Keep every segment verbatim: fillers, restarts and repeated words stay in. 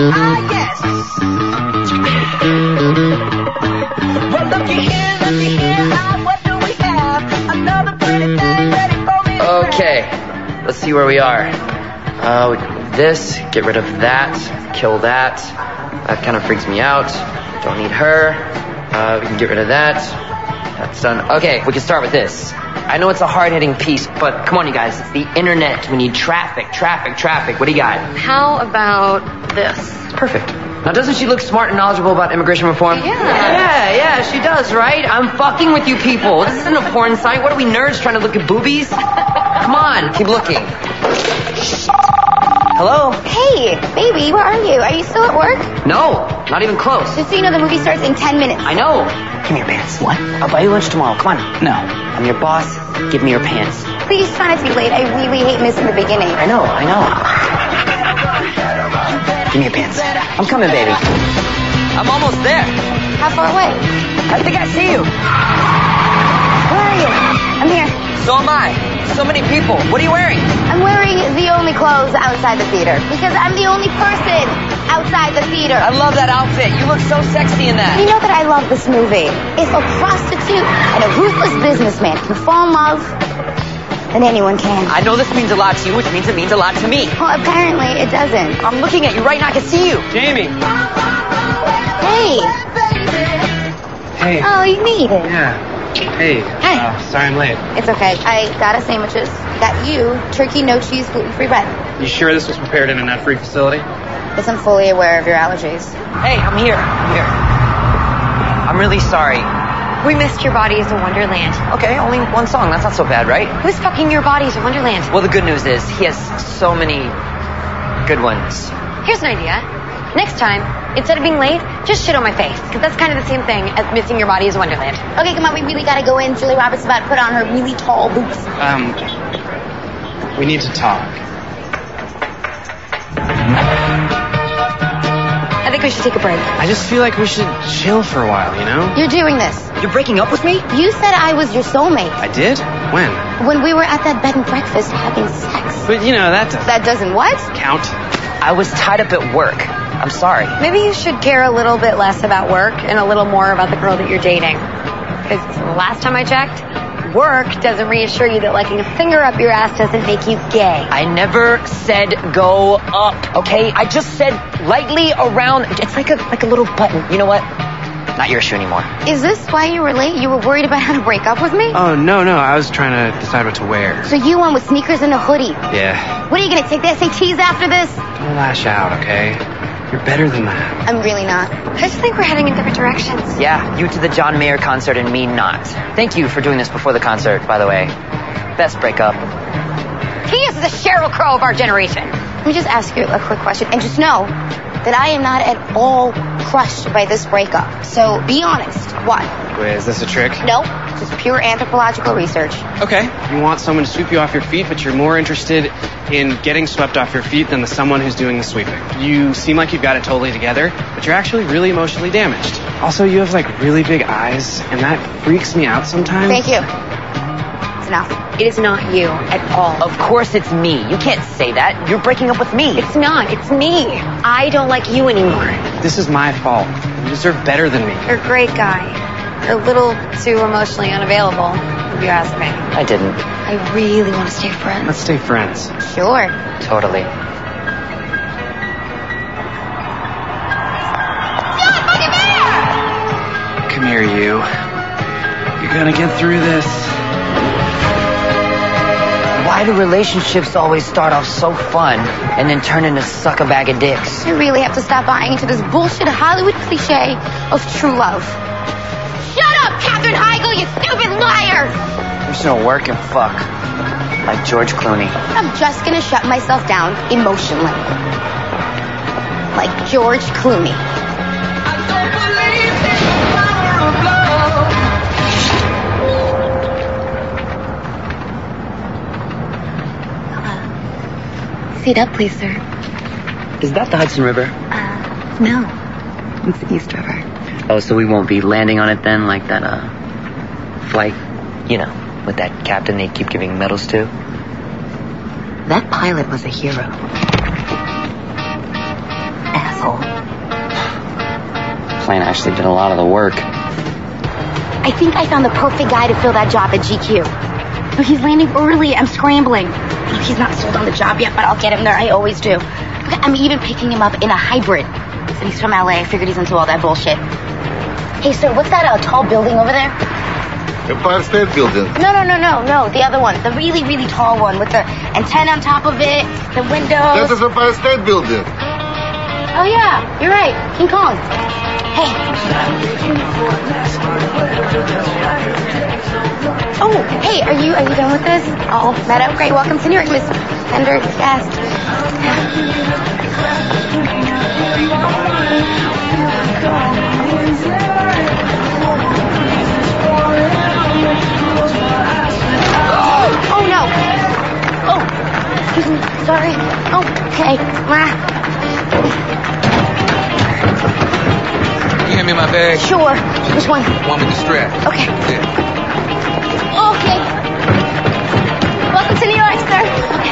Ah, yes. Well, looky here, looky here. Ah, what do we have? Another pretty thing ready for me. Okay, let's see where we are. Uh, we can do this, get rid of that, kill that. That kind of freaks me out. Don't need her. Uh, we can get rid of that. That's done. Okay, we can start with this. I know it's a hard-hitting piece, but come on, you guys. It's the internet. We need traffic, traffic, traffic. What do you got? How about this? Perfect. Now, doesn't she look smart and knowledgeable about immigration reform? Yeah. Yeah, yeah, she does, right? I'm fucking with you people. This isn't a porn site. What are we, nerds trying to look at boobies? Come on, keep looking. Hello? Hey, baby, where are you? Are you still at work? No, not even close. Just so you know, the movie starts in ten minutes. I know. Give me your pants. What? I'll buy you lunch tomorrow. Come on. No. I'm your boss. Give me your pants. Please try not to be late. I really hate missing the beginning. I know, I know. Give me your pants. I'm coming, baby. I'm almost there. How far away? I think I see you. Where are you? I'm here. So am I. So many people. What are you wearing? I'm wearing the only clothes outside the theater because I'm the only person outside the theater. I love that outfit. You look so sexy in that. You know that I love this movie. If a prostitute and a ruthless businessman can fall in love, then anyone can. I know this means a lot to you, which means it means a lot to me. Well, apparently it doesn't. I'm looking at you right now. I can see you. Jamie. Hey. Hey. Oh, you made it. Yeah. Hey. Hi. Uh, sorry I'm late. It's okay. I got us sandwiches. Got you turkey, no cheese, gluten-free bread. You sure this was prepared in a nut-free facility? Yes, I'm fully aware of your allergies. Hey, I'm here. I'm here. I'm really sorry. We missed Your Body is a Wonderland. Okay, only one song. That's not so bad, right? Who's fucking Your Body is a Wonderland? Well, the good news is he has so many good ones. Here's an idea. Next time, instead of being late, just shit on my face. Because that's kind of the same thing as missing Your Body is a Wonderland. Okay, come on, we really gotta go in. Julia Roberts is about to put on her really tall boots. Um, we need to talk. I think we should take a break. I just feel like we should chill for a while, you know? You're doing this. You're breaking up with me? You said I was your soulmate. I did? When? When we were at that bed and breakfast having sex. But, you know, that doesn't That doesn't what? count. I was tied up at work. I'm sorry. Maybe you should care a little bit less about work and a little more about the girl that you're dating. Because the last time I checked, work doesn't reassure you that liking a finger up your ass doesn't make you gay. I never said go up, okay? I just said lightly around. It's like a like a little button. You know what? Not your issue anymore. Is this why you were late? You were worried about how to break up with me? Oh, no, no. I was trying to decide what to wear. So you went with sneakers and a hoodie. Yeah. What are you gonna take the S A Ts after this? Don't lash out, okay? You're better than that. I'm really not. I just think we're heading in different directions. Yeah, you to the John Mayer concert and me not. Thank you for doing this before the concert, by the way. Best breakup. He is the Sheryl Crow of our generation. Let me just ask you a quick question, and just know that I am not at all crushed by this breakup. So be honest. What? Wait, is this a trick? Nope. Just pure anthropological research. Okay. You want someone to sweep you off your feet, but you're more interested in getting swept off your feet than the someone who's doing the sweeping. You seem like you've got it totally together, but you're actually really emotionally damaged. Also, you have like really big eyes, and that freaks me out sometimes. Thank you. It's enough. It is not you at all. Of course it's me. You can't say that. You're breaking up with me. It's not. It's me. I don't like you anymore. This is my fault. You deserve better than me. You're a great guy. You're a little too emotionally unavailable, if you ask me. I didn't. I really want to stay friends. Let's stay friends. Sure. Totally. Come here, you. You're gonna get through this. Why do relationships always start off so fun and then turn into suck a bag of dicks? I really have to stop buying into this bullshit Hollywood cliche of true love. Shut up, Katherine Heigl, you stupid liar! I'm just gonna work and fuck. Like George Clooney. I'm just gonna shut myself down emotionally. Like George Clooney. I don't believe in the power of love. Seat up, please, sir. Is that the Hudson River? Uh, no. It's the East River. Oh, so we won't be landing on it then, like that, uh, flight, you know, with that captain they keep giving medals to? That pilot was a hero. Ass. asshole. Plane actually did a lot of the work. I think I found the perfect guy to fill that job at G Q. But he's landing early. I'm scrambling. He's not sold on the job yet, but I'll get him there. I always do. I'm even picking him up in a hybrid. So he's from L A. I figured he's into all that bullshit. Hey, sir, what's that uh, tall building over there? Empire State Building. No, no, no, no, no. The other one. The really, really tall one with the antenna on top of it, the windows. That is Empire State Building. Oh, yeah. You're right. King Kong. Hey. Oh, hey, are you are you done with this? All met up? Great. Welcome to New York, Miss Pendergast. Oh, no. Oh, excuse me. Sorry. Oh, okay. Ah. You hand me my bag? Sure. Which one? One with the strap. Okay. Yeah. Okay. Welcome to New York, sir. Okay.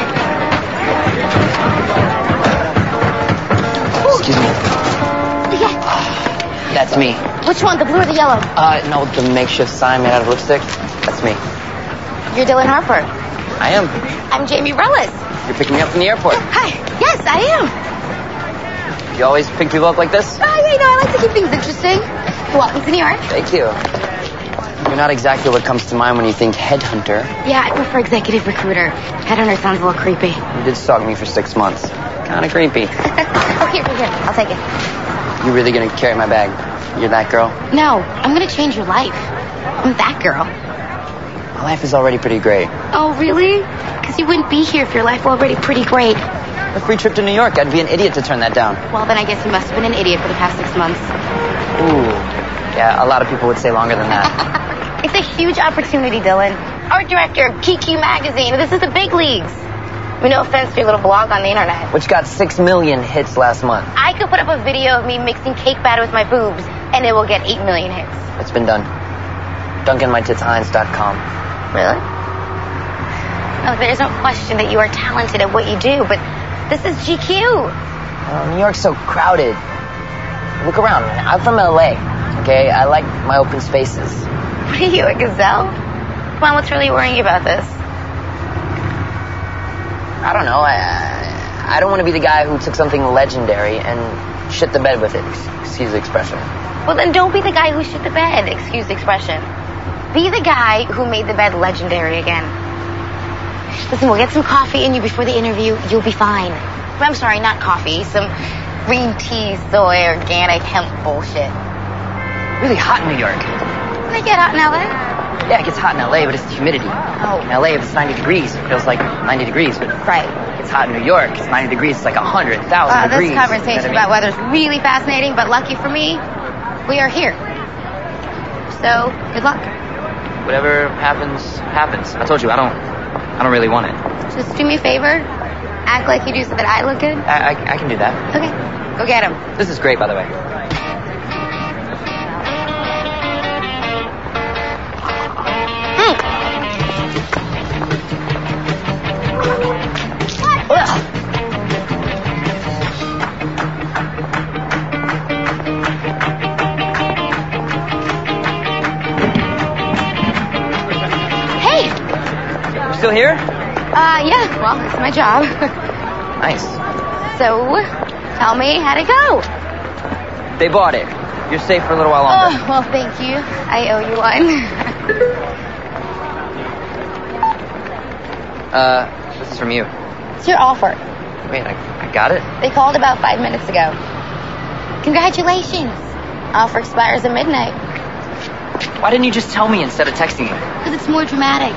Excuse me. Yeah. That's me. Which one, the blue or the yellow? Uh, no, the makeshift sign made out of lipstick. That's me. You're Dylan Harper. I am. I'm Jamie Rellis. You're picking me up from the airport. Hi. Yes, I am. You always pick people up like this? Oh, yeah, you know, I like to keep things interesting. Welcome to New York. Thank you. You're not exactly what comes to mind when you think headhunter. Yeah, I prefer executive recruiter. Headhunter sounds a little creepy. You did stalk me for six months. Kind of creepy. Oh, here, here, here. I'll take it. You really gonna carry my bag? You're that girl? No, I'm gonna change your life. I'm that girl. My life is already pretty great. Oh, really? Because you wouldn't be here if your life were already pretty great. A free trip to New York. I'd be an idiot to turn that down. Well, then I guess you must have been an idiot for the past six months. Ooh. Yeah, a lot of people would say longer than that. It's a huge opportunity, Dylan. Art director of K Q Magazine. This is the big leagues. I mean, no offense to your little blog on the internet. Which got six million hits last month. I could put up a video of me mixing cake batter with my boobs, and it will get eight million hits. It's been done. Duncan My Tits Heinz dot com. Really? Oh, there's no question that you are talented at what you do, but this is G Q. Oh, New York's so crowded. Look around, man. I'm from L A, okay? I like my open spaces. What are you, a gazelle? Come on, what's really worrying you about this? I don't know. I I don't want to be the guy who took something legendary and shit the bed with it. Excuse the expression. Well, then don't be the guy who shit the bed. Excuse the expression. Be the guy who made the bed legendary again. Listen, we'll get some coffee in you before the interview. You'll be fine. I'm sorry, not coffee. Some green tea, soy, organic hemp bullshit. Really hot in New York. Doesn't it get hot in L A? Yeah, it gets hot in L A, but it's the humidity. Oh. In L A, if it's ninety degrees, it feels like ninety degrees. But Right. it's hot in New York. It's ninety degrees. It's like one hundred thousand Uh, degrees. this conversation You know about what I mean? weather's really fascinating, but lucky for me, we are here. So, good luck. Whatever happens, happens. I told you, I don't, I don't really want it. Just do me a favor. Act like you do so that I look good. I, I, I can do that. Okay. Go get him. This is great, by the way. Hey! You still here? Uh, yeah, well, it's my job. Nice. So, tell me how'd it go? They bought it. You're safe for a little while longer. Oh, well, thank you. I owe you one. Uh, this is from you. It's your offer. Wait, I, I got it? They called about five minutes ago. Congratulations. Offer expires at midnight. Why didn't you just tell me instead of texting me? Because it's more dramatic.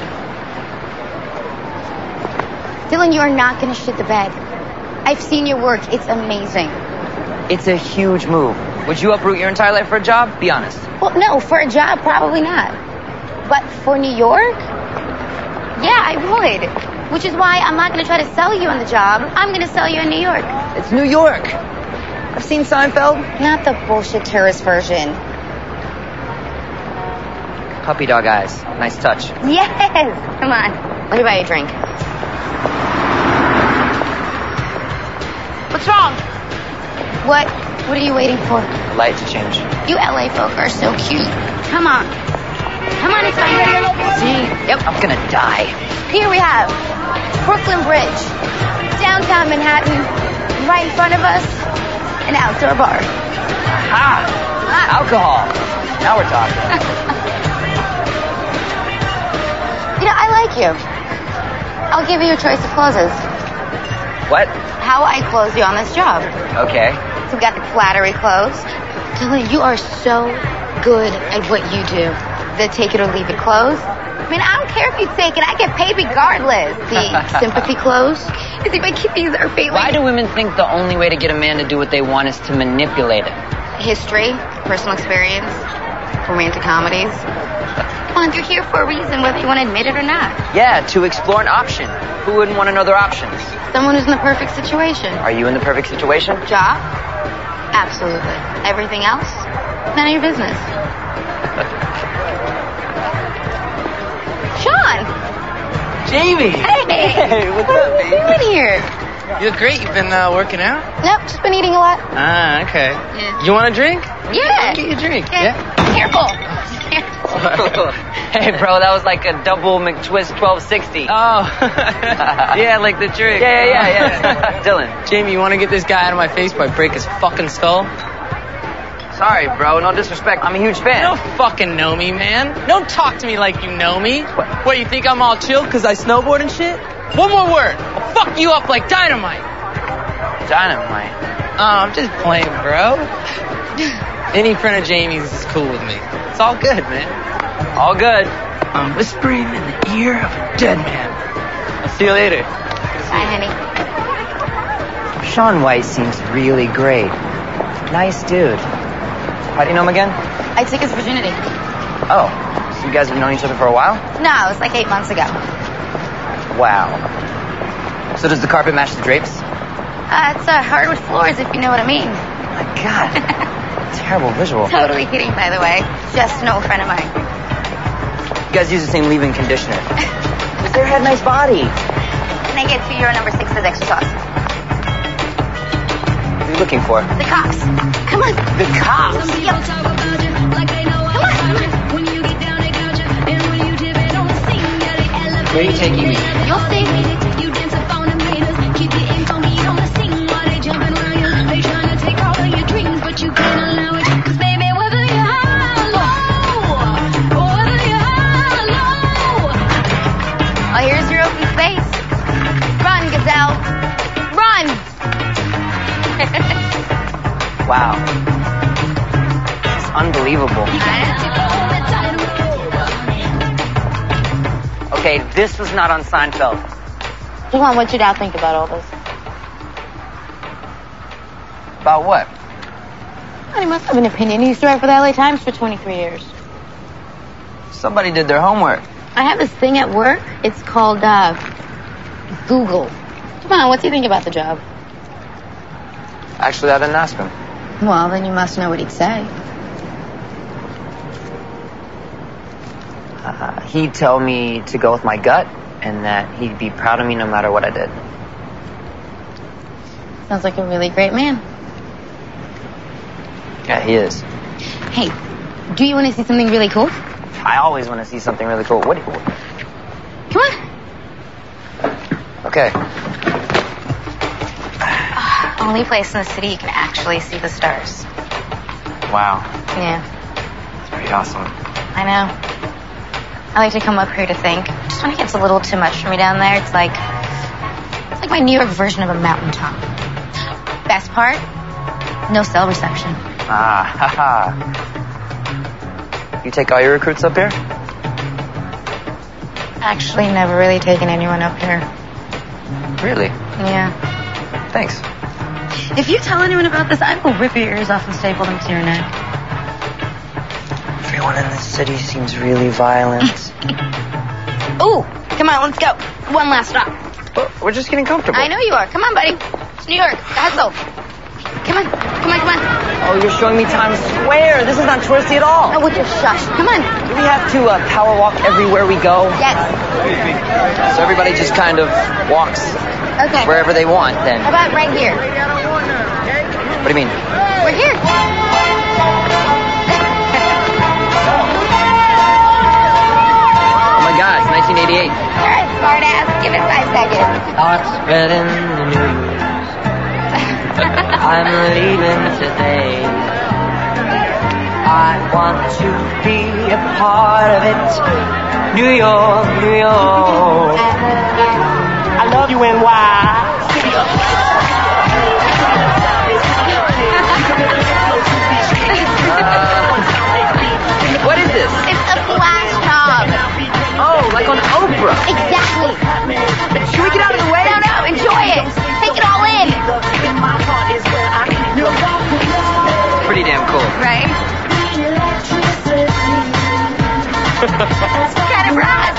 Dylan, you are not going to shit the bed. I've seen your work. It's amazing. It's a huge move. Would you uproot your entire life for a job? Be honest. Well, no, for a job, probably not. But for New York? Yeah, I would. Which is why I'm not going to try to sell you on the job. I'm going to sell you in New York. It's New York. I've seen Seinfeld. Not the bullshit tourist version. Puppy dog eyes. Nice touch. Yes! Come on. Let me buy you a drink. What's wrong? What? What are you waiting for? Light to change. You L A folk are so cute. Come on. Come on, it's fine. See? Yep. I'm gonna die. Here we have Brooklyn Bridge, downtown Manhattan, right in front of us, an outdoor bar. Ah! ah. Alcohol. Now we're talking. You know, I like you. I'll give you a choice of closes. What? How I close you on this job. Okay. So we've got the flattery close. Dylan, you are so good at what you do. The take it or leave it close. I mean, I don't care if you take it. I get paid regardless. The sympathy close. Is if I keep these are failing. Why do women think the only way to get a man to do what they want is to manipulate him? History, personal experience, romantic comedies. Come on, you're here for a reason, whether you want to admit it or not. Yeah, to explore an option. Who wouldn't want to know their options? Someone who's in the perfect situation. Are you in the perfect situation? Job? Absolutely. Everything else? None of your business. Sean! Jamie! Hey! Hey, what's what up, are you baby? doing here? You look great. You've been uh, working out? Nope, just been eating a lot. Ah, okay. Yeah. You want a drink? Yeah. I'll get you a drink. Yeah. Yeah? Careful. Hey, bro, that was like a double McTwist twelve sixty. Oh. Yeah, like the drink. Yeah, yeah, yeah, yeah. Dylan. Jamie, you want to get this guy out of my face before I break his fucking skull? Sorry, bro. No disrespect. I'm a huge fan. You don't fucking know me, man. Don't talk to me like you know me. What, what you think I'm all chill because I snowboard and shit? One more word. I'll fuck you up like dynamite. Dynamite. Oh, I'm just playing, bro. Any friend of Jamie's is cool with me. It's all good, man. All good. I'm whispering in the ear of a dead man. I'll see you later. Bye, honey. Sean White seems really great. Nice dude. How do you know him again? I took his virginity. Oh, so you guys have known each other for a while? No, it was like eight months ago. Wow. So does the carpet match the drapes? Uh, it's uh, hardwood floors, if you know what I mean. My God. Terrible visual. Totally kidding, by the way. Just an old friend of mine. You guys use the same leave-in conditioner. Sarah had a nice body. Can I get two euro number six with extra sauce? What are you looking for? The cops. Come on. The cops? Yep. Come on. Where are you taking me? You'll see. Oh, here's your open space. Run, gazelle. Run! Wow. It's unbelievable. Okay, this was not on Seinfeld. Come on, what'd your dad think about all this? About what? Well, he must have an opinion. He used to write for the L A Times for twenty-three years. Somebody did their homework. I have this thing at work. It's called, uh, Google. Come on, what's he think about the job? Actually, I didn't ask him. Well, then you must know what he'd say. Uh, he'd tell me to go with my gut and that he'd be proud of me no matter what I did. Sounds like a really great man. Yeah, he is. Hey, do you want to see something really cool? I always want to see something really cool. What? Come on. Okay. Uh, only place in the city you can actually see the stars. Wow. Yeah, It's pretty awesome. I know. I like to come up here to think. Just when it gets a little too much for me down there, it's like it's like my New York version of a mountaintop. Best part? No cell reception. Ah, haha. You take all your recruits up here? Actually, never really taken anyone up here. Really? Yeah. Thanks. If you tell anyone about this, I will rip your ears off and staple them to your neck. Everyone in this city seems really violent. Ooh, come on, let's go. One last stop. But we're just getting comfortable. I know you are. Come on, buddy. It's New York. Hustle. Come on. Come on, come on. Oh, you're showing me Times Square. This is not touristy at all. Oh, would you shush? Come on. Do we have to uh, power walk everywhere we go? Yes. So everybody just kind of walks Okay. wherever they want then. How about right here? What do you mean? We're here. Oh my God, it's nineteen eighty-eight. All right, smart ass. Give it five seconds. Thoughts read in the news. I'm leaving today. I want to be a part of it. New York, New York. I love you, N Y. What is this? It's a flash mob. Oh, like on Oprah. Exactly. Should we get out of the way? No, no, enjoy it. Take it all in. Pretty damn cool. Right? Kind of rad.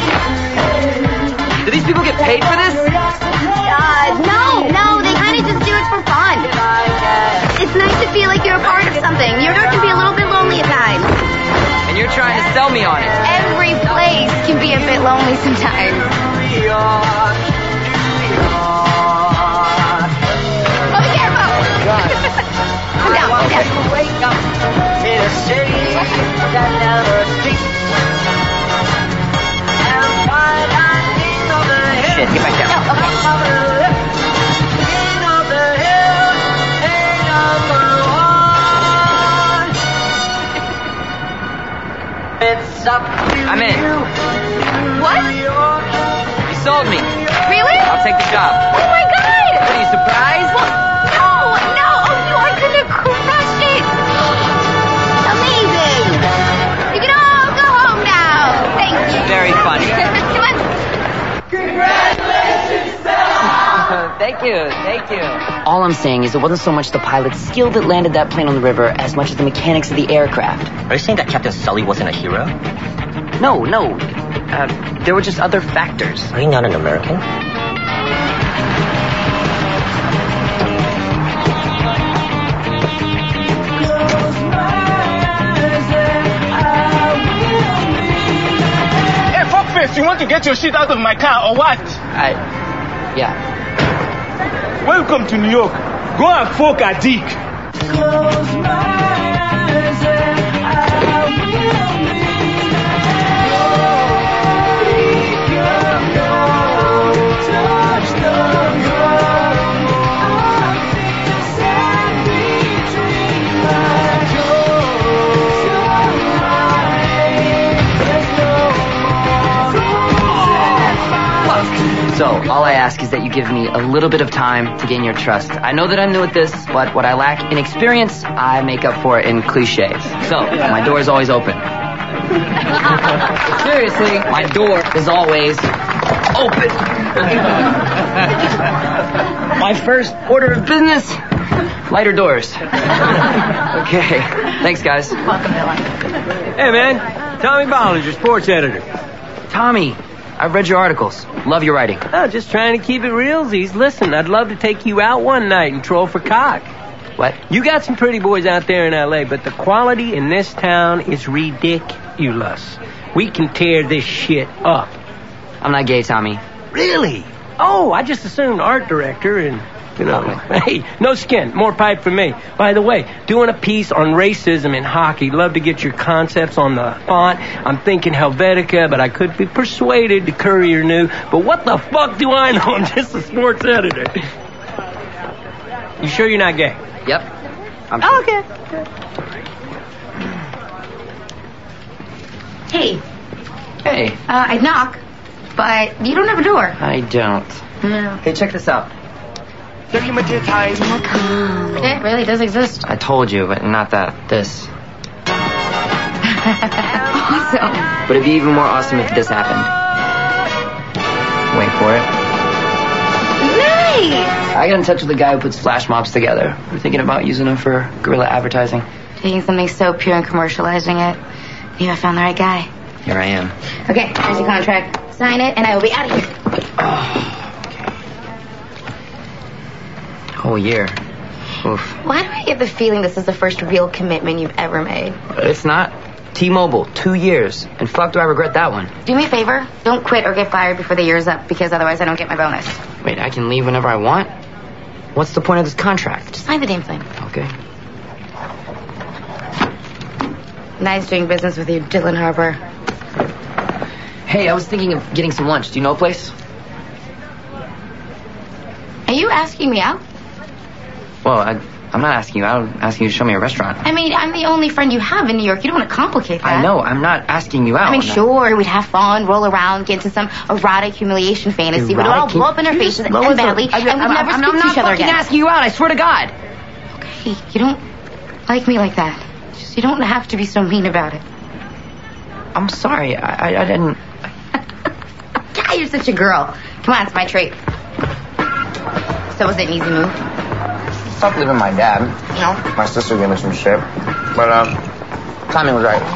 Do these people get paid for this? Uh, no, no, they kind of just do it for fun. It's nice to feel like you're a part of something. New York can be a little bit lonely at times. And you're trying to sell me on it. Every place can be a bit lonely sometimes. Oh, be careful. Come down, come down. Wake up in a city that never sleeps. And find out king of the hill. Shit, get back down. No, okay. King of the hill, hey, number one. It's up to I'm in. you. What? You sold me. Really? I'll take the job. Oh my God! What are you, surprised? No, no, oh, you are gonna crush it! Amazing! You can all go home now. Thank you. Very funny. Come on. Thank you, thank you. All I'm saying is it wasn't so much the pilot's skill that landed that plane on the river as much as the mechanics of the aircraft. Are you saying that Captain Sully wasn't a hero? No, no. Uh, there were just other factors. Are you not an American? Hey, fuckface, you want to get your shit out of my car or what? I... Yeah. Welcome to New York. Go and fuck a dick. So, all I ask is that you give me a little bit of time to gain your trust. I know that I'm new at this, but what I lack in experience, I make up for it in cliches. So, my door is always open. Seriously, my door is always open. My first order of business, lighter doors. Okay, thanks guys. Hey man, Tommy Bollinger, sports editor. Tommy, I've read your articles. Love your writing. Oh, just trying to keep it realsies. Listen, I'd love to take you out one night and troll for cock. What? You got some pretty boys out there in L A, but the quality in this town is ridiculous. We can tear this shit up. I'm not gay, Tommy. Really? Oh, I just assumed art director and, you know, hey, no skin, more pipe for me. By the way, doing a piece on racism in hockey. Love to get your concepts on the font. I'm thinking Helvetica, but I could be persuaded to Courier New. But what the fuck do I know? I'm just a sports editor. You sure you're not gay? Yep. I'm sure. Oh, okay. Hey. Hey. Uh, I'd knock, but you don't have a door. I don't. No. Hey, check this out. It really does exist. I told you, but not that. This. Awesome. But it'd be even more awesome if this happened. Wait for it. Nice! I got in touch with the guy who puts flash mobs together. We're thinking about using them for guerrilla advertising. Taking something so pure and commercializing it. Maybe I found the right guy. Here I am. Okay, here's your contract. Sign it, and I will be out of here. Oh, okay. Whole year. Oof. Why do I get the feeling this is the first real commitment you've ever made? It's not. T-Mobile, two years. And fuck do I regret that one. Do me a favor. Don't quit or get fired before the year's up, because otherwise I don't get my bonus. Wait, I can leave whenever I want? What's the point of this contract? Just sign the damn thing. Okay. Nice doing business with you, Dylan Harper. Hey, I was thinking of getting some lunch. Do you know a place? Are you asking me out? Well, I, I'm not asking you out. I'm asking you to show me a restaurant. I mean, I'm the only friend you have in New York. You don't want to complicate that. I know. I'm not asking you out. I mean, I'm not- sure, we'd have fun, roll around, get into some erotic humiliation fantasy, but it would all Erotic blow up in our hum- faces and Lois, badly, I- and we'd I'm- never I'm, speak I'm to each not other fucking again. asking you out. I swear to God. Okay, you don't like me like that. Just, you don't have to be so mean about it. I'm sorry. I, I, I didn't. God, you're such a girl. Come on, it's my treat. So was it an easy move? Stop leaving my dad. No. My sister gave me some shit. But, um, timing was right.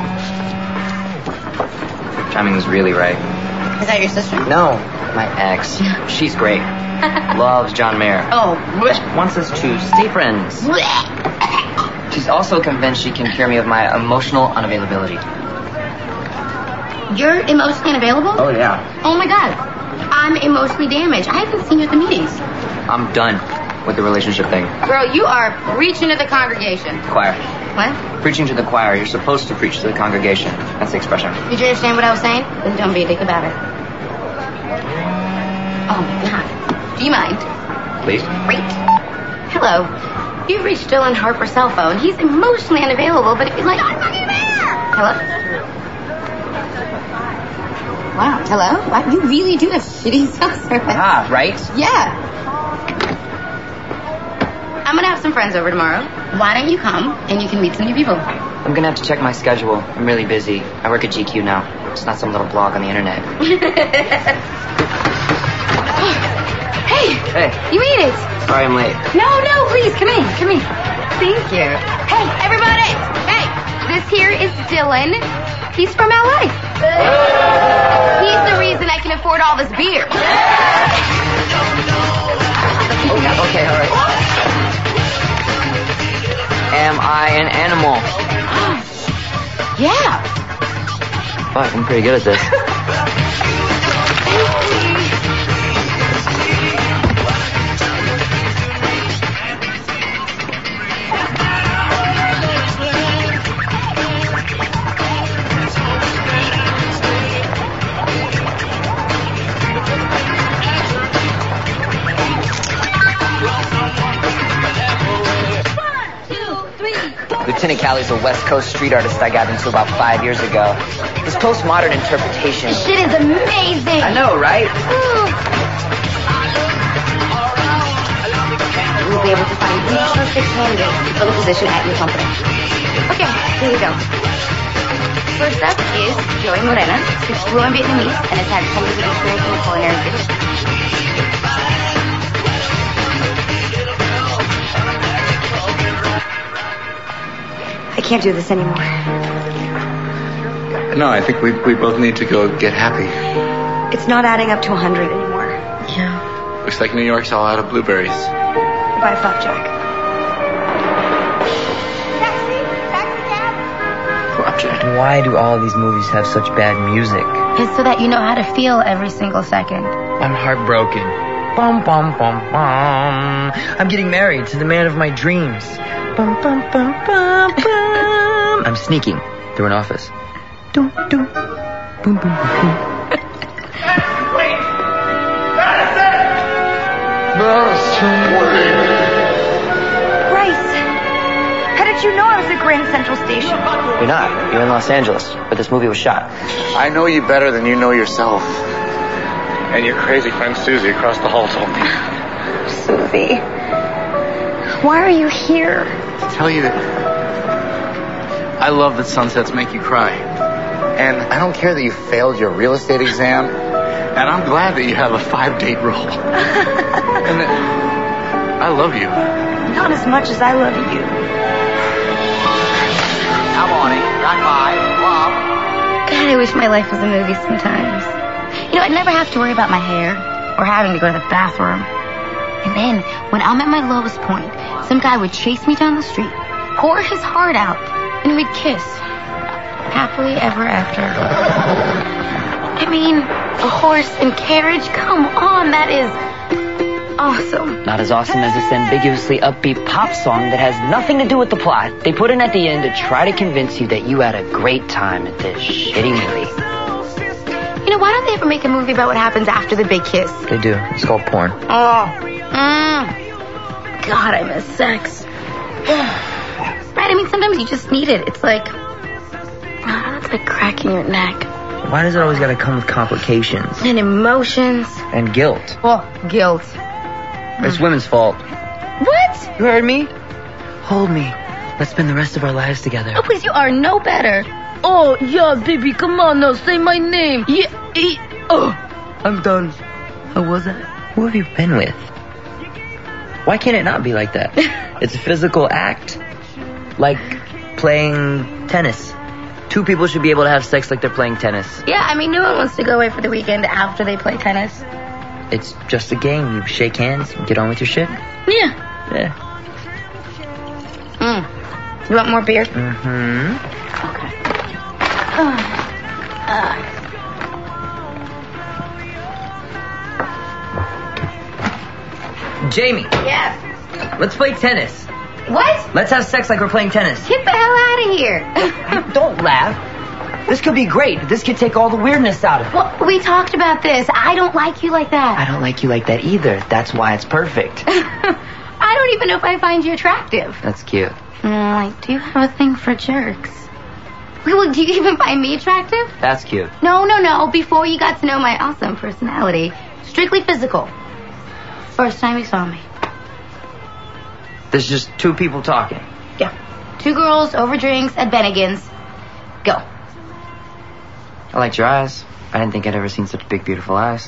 Timing was really right. Is that your sister? No, my ex. She's great. Loves John Mayer. Oh. Wants us to stay friends. She's also convinced she can cure me of my emotional unavailability. You're emotionally unavailable? Oh, yeah. Oh, my God. I'm emotionally damaged. I haven't seen you at the meetings. I'm done with the relationship thing. Girl, you are preaching to the congregation. Choir. What? Preaching to the choir. You're supposed to preach to the congregation. That's the expression. Did you understand what I was saying? Then don't be a dick about it. Oh, my God. Do you mind? Please. Great. Hello. You've reached Dylan Harper's cell phone. He's emotionally unavailable, but if you'd like... I'm fucking there! Hello? Wow, hello? Wow, you really do have shitty cell service. Ah, right? Yeah. I'm gonna have some friends over tomorrow. Why don't you come and you can meet some new people? I'm gonna have to check my schedule. I'm really busy. I work at G Q now. It's not some little blog on the internet. Hey! Hey. You made it! Sorry I'm late. No, no, please, come in, come in. Thank you. Hey, everybody! Hey, this here is Dylan. He's from L A. He's the reason I can afford all this beer. Oh, yeah, okay, all right. Am I an animal? Yeah. Fuck, I'm pretty good at this. Lieutenant Callie's a West Coast street artist I got into about five years ago. This postmodern interpretation... This shit is amazing. I know, right? You'll be able to find the perfect candidate to fill the position at your company. Okay, here we go. First up is Joey Morena. She's fluent Vietnamese and has had ten years of experience in the culinary field. I can't do this anymore. No, I think we we both need to go get happy. It's not adding up to a hundred anymore. Yeah. Looks like New York's all out of blueberries. Bye, Flapjack. Flapjack. Why do all these movies have such bad music? It's so that you know how to feel every single second. I'm heartbroken. Bum, bum, bum, bum. I'm getting married to the man of my dreams. Bum, bum, bum, bum, bum. I'm sneaking through an office. Doom, doom. Boom, boom, boom. Wait! That's it! Bryce, how did you know I was at Grand Central Station? You're not. You're in Los Angeles, where this movie was shot. I know you better than you know yourself. And your crazy friend Susie across the hall told me. Susie, why are you here? To tell you that I love that sunsets make you cry. And I don't care that you failed your real estate exam. And I'm glad that you have a five-date rule. And that I love you. Not as much as I love you. Come on, rock by, love. God, I wish my life was a movie sometimes. You know, I'd never have to worry about my hair or having to go to the bathroom. And then, when I'm at my lowest point, some guy would chase me down the street, pour his heart out, and we'd kiss. Happily ever after. I mean, a horse and carriage? Come on, that is awesome. Not as awesome as this ambiguously upbeat pop song that has nothing to do with the plot they put in at the end to try to convince you that you had a great time at this shitty movie. You know, why don't they ever make a movie about what happens after the big kiss? They do. It's called porn. Oh. Mm. God, I miss sex. Right, I mean, sometimes you just need it. It's like, oh, it's like cracking your neck. Why does it always gotta come with complications? And emotions. And guilt. Well, guilt. It's women's fault. What? You heard me? Hold me. Let's spend the rest of our lives together. Oh, please, you are no better. Oh, yeah, baby, come on now, say my name. Yeah, yeah. Oh. I'm done. How was I? Who have you been with? Why can't it not be like that? It's a physical act. Like playing tennis. Two people should be able to have sex like they're playing tennis. Yeah, I mean, no one wants to go away for the weekend after they play tennis. It's just a game. You shake hands and get on with your shit. Yeah. Yeah. Mm. You want more beer? Mm-hmm. Okay. Uh, uh. Jamie. Yes. Let's play tennis. What? Let's have sex like we're playing tennis. Get the hell out of here. Don't laugh. This could be great. This could take all the weirdness out of it. Well, we talked about this. I don't like you like that. I don't like you like that either. That's why it's perfect. I don't even know if I find you attractive. That's cute. Mm, I do have a thing for jerks. Well, do you even find me attractive? That's cute. No, no, no. Before you got to know my awesome personality. Strictly physical. First time you saw me. There's just two people talking. Yeah. Two girls over drinks at Bennigan's. Go. I liked your eyes. I didn't think I'd ever seen such big, beautiful eyes.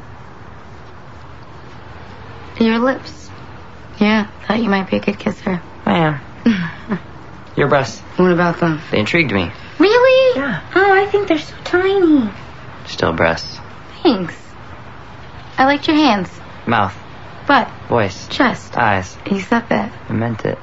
Your lips. Yeah, thought you might be a good kisser. I am. Your breasts. What about them? They intrigued me. Really? Yeah. Oh, I think they're so tiny. Still breasts. Thanks. I liked your hands. Mouth. Butt. Voice. Chest. Eyes. You said that. I meant it.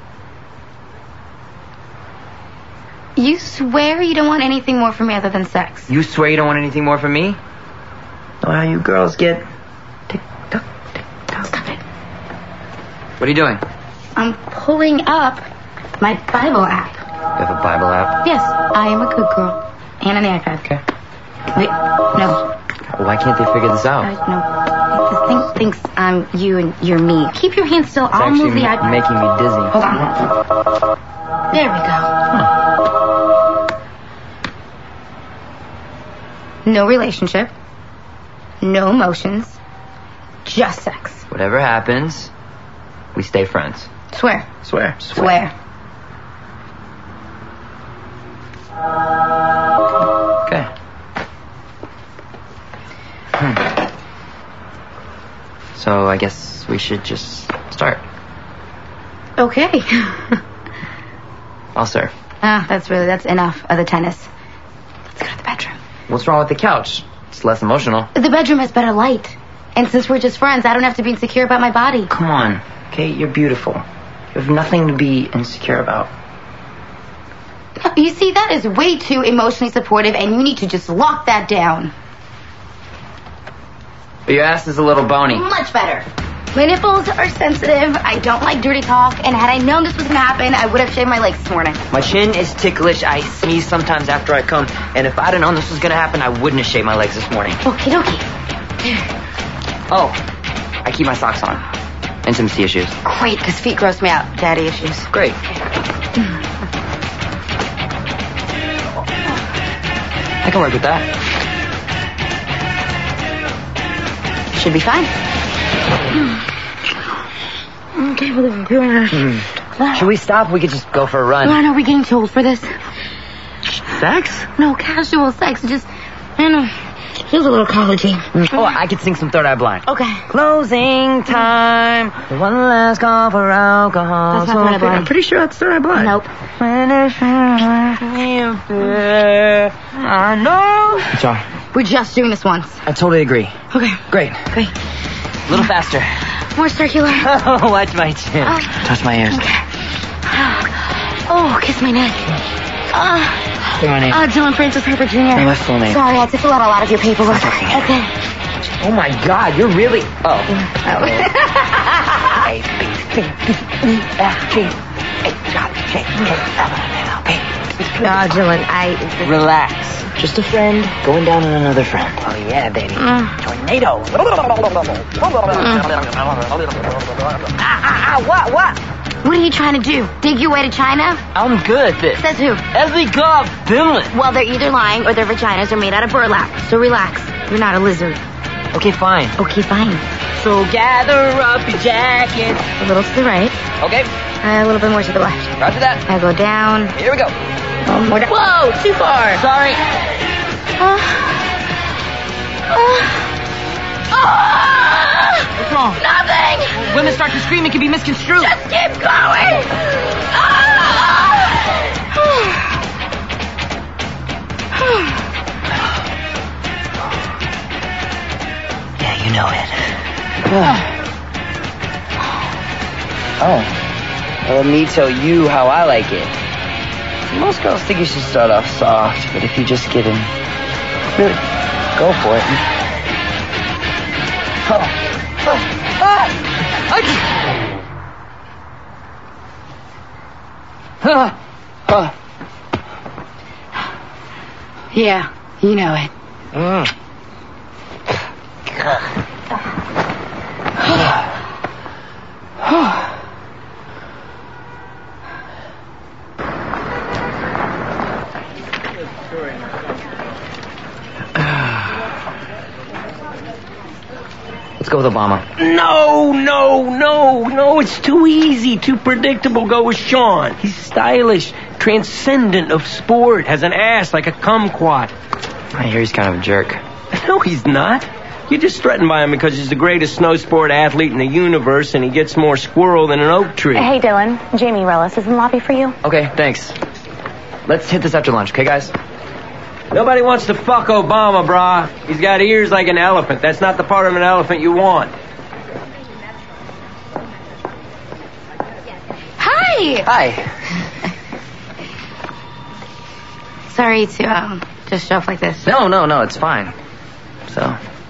You swear you don't want anything more from me other than sex? You swear you don't want anything more from me? Know how you girls get... Tick, tock, tick, tock. Stop it. What are you doing? I'm pulling up my Bible app. You have a Bible app? Yes, I am a good girl. And an iPad. Okay. Wait, no. Well, why can't they figure this out? Uh, no. This thing thinks I'm you and you're me. Keep your hands still. It's I'll actually move the ma- iPad. making me dizzy. Hold on. There we go. Huh. No relationship. No emotions. Just sex. Whatever happens, we stay friends. Swear. Swear. Swear. Okay. Hmm. So I guess we should just start. Okay. I'll serve. Ah, that's really, that's enough of the tennis. Let's go to the bedroom. What's wrong with the couch? It's less emotional. The bedroom has better light. And since we're just friends, I don't have to be insecure about my body. Come on. Okay, you're beautiful. You have nothing to be insecure about. You see, that is way too emotionally supportive, and you need to just lock that down. But your ass is a little bony. Much better. My nipples are sensitive. I don't like dirty talk, and had I known this was going to happen, I would have shaved my legs this morning. My chin is ticklish. I sneeze sometimes after I come, and if I'd have known this was going to happen, I wouldn't have shaved my legs this morning. Okie dokie. Oh, I keep my socks on. Intimacy issues. Great, because feet gross me out. Daddy issues. Great. I can work with that. Should be fine. Okay, well, we're doing it. Mm. Should we stop? We could just go for a run. Why are we getting too old for this? Sex? No, casual sex. Just, I don't know. Feels a little collegey. Oh, I could sing some Third Eye Blind. Okay. Closing time. One last call for alcohol. That's not Third Eye Blind. I'm pretty sure that's Third Eye Blind. Nope. I know. Sorry. We're just doing this once. I totally agree. Okay. Great. Great. A little faster. More circular. Oh, watch my chin. Oh. Touch my ears. Okay. Oh, kiss my neck. Uh, Say my name. uh, Dylan Francis Harper Junior Say my full name. Sorry, I had to fill out a lot of your paperwork. Okay. Okay. Oh my God, you're really. Oh. A, B, C, D, E, F, G, H, I, J, K, L, M, N, O, P. Oh, Dylan, I... Relax. Just a friend going down on another friend. Oh, yeah, baby. Mm. Tornado. Mm. Ah, ah, ah, what, what? What are you trying to do? Dig your way to China? I'm good at this. Says who? Every god, Dylan. Well, they're either lying or their vaginas are made out of burlap. So relax. You're not a lizard. Okay, fine. Okay, fine. So gather up your jacket. A little to the right. Okay. A little bit more to the left. Roger that. I go down. Here we go. Oh, more down. Whoa, too far. Sorry. Uh, uh, uh, What's wrong? Nothing. When women start to scream, it can be misconstrued. Just keep going. Yeah, you know it. Oh. Well, let me tell you how I like it. Most girls think you should start off soft, but if you just get in, really, go for it. Oh. Oh. Ah. Ah. Ah. Yeah, you know it. Mm. Let's go with Obama. No, no, no, no. It's too easy, too predictable. Go with Sean. He's stylish, transcendent of sport, has an ass like a kumquat. I hear he's kind of a jerk. No, he's not. You're just threatened by him because he's the greatest snow sport athlete in the universe and he gets more squirrel than an oak tree. Hey, Dylan. Jamie Rellis is in the lobby for you. Okay, thanks. Let's hit this after lunch, okay, guys? Nobody wants to fuck Obama, brah. He's got ears like an elephant. That's not the part of an elephant you want. Hi. Hi. Sorry to um, just show up like this. No, no, no, it's fine. So.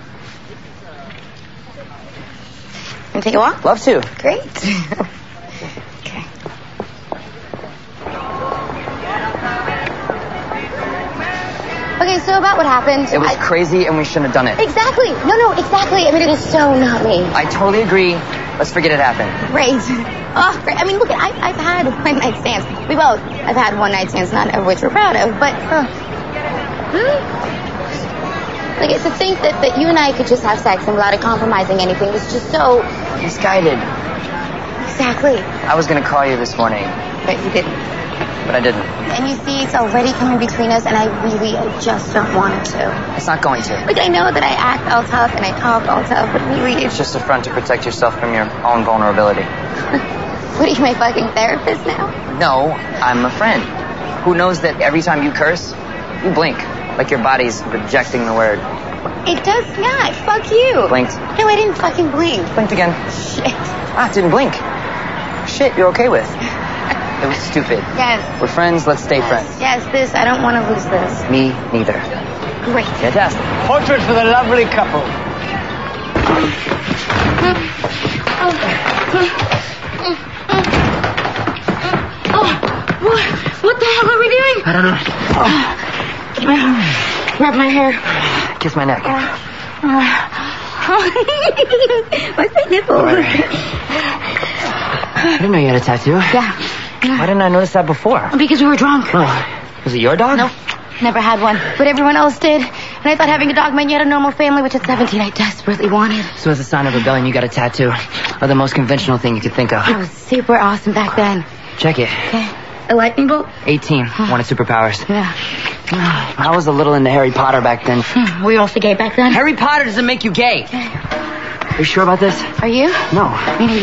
Want to take a walk? Love to. Great. Okay. Okay, so about what happened. It was I... crazy and we shouldn't have done it. Exactly. No, no, exactly. I mean, it is so not me. I totally agree. Let's forget it happened. Great. Oh, great. I mean, look, I, I've had one night stands. We both. I've had one night stands, none of which we're proud of, but... Uh, hmm? Like, it's to think that, that you and I could just have sex and without it compromising anything was just so... Misguided. Exactly. I was going to call you this morning. But you didn't. But I didn't. And you see, it's already coming between us, and I really, I just don't want it to. It's not going to. Like, I know that I act all tough and I talk all tough, but really... It's just a front to protect yourself from your own vulnerability. What, are you my fucking therapist now? No, I'm a friend. Who knows that every time you curse, you blink. Like your body's rejecting the word. It does not. Fuck you. Blinked. No, I didn't fucking blink. Blinked again. Shit. Ah, didn't blink. Shit, you're okay with. It was stupid. Yes. We're friends, let's stay Yes. friends. Yes, this, I don't want to lose this. Me neither. Great. Fantastic. Portrait for the lovely couple. Oh, what, what the hell are we doing? I don't know. Oh. Grab my hair. Kiss my neck. Uh, What's my nipple? Right. I didn't know you had a tattoo. Yeah. Why didn't I notice that before? Because we were drunk. Oh, was it your dog? Nope. Never had one. But everyone else did. And I thought having a dog meant you had a normal family, which at seventeen I desperately wanted. So as a sign of rebellion, you got a tattoo. Or the most conventional thing you could think of. It was super awesome back then. Check it. Okay. A lightning bolt? eighteen. Wanted superpowers. Yeah. I was a little into Harry Potter back then. Hmm. Were you also gay back then? Harry Potter doesn't make you gay. Are you sure about this? Are you? No. Me neither.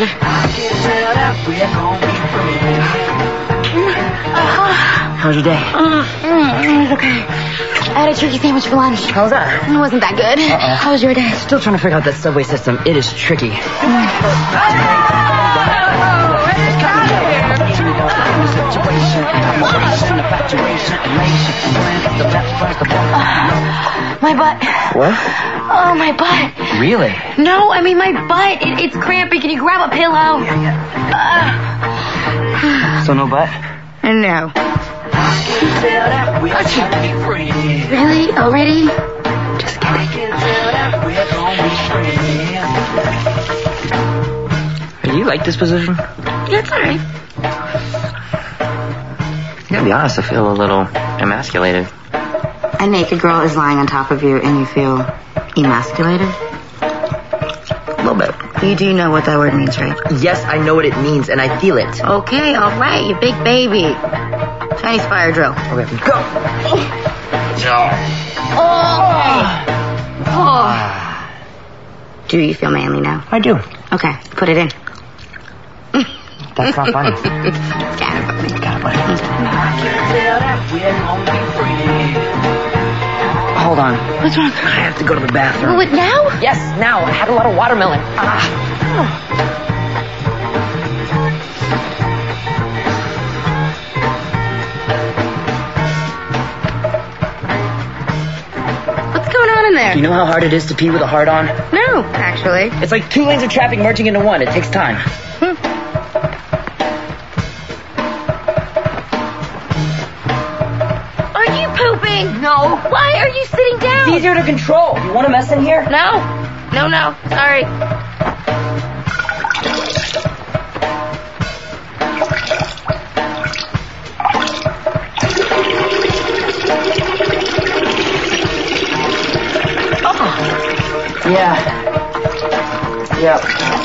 How's your day? Mm, mm, it was okay. I had a turkey sandwich for lunch. How was that? It wasn't that good. Uh-uh. How was your day? Still trying to figure out that subway system. It is tricky. Mm. My butt. What? Oh, my butt. Really? No, I mean my butt. It, it's cramping. Can you grab a pillow? Yeah, yeah. Uh. So no butt? No. Really? Already? Just kidding. You like this position? Yeah, it's alright. I gotta be honest, I feel a little emasculated. A naked girl is lying on top of you and you feel emasculated? A little bit. You do know what that word means, right? Yes, I know what it means, and I feel it. Okay, alright, you big baby. Chinese fire drill. Okay, go. Oh. Oh. Do you feel manly now? I do. Okay, put it in. That's not funny. It's kind of funny. Kind of funny. Hold on. What's wrong? I have to go to the bathroom. What, now? Yes, now. I had a lot of watermelon. Ah. What's going on in there? Do you know how hard it is to pee with a hard on? No, actually. It's like two lanes of traffic merging into one. It takes time. Hmm. Are you pooping? No. Why are you sitting down? It's easier to control. You want to mess in here? No. No, no. Sorry. Yeah. Yep.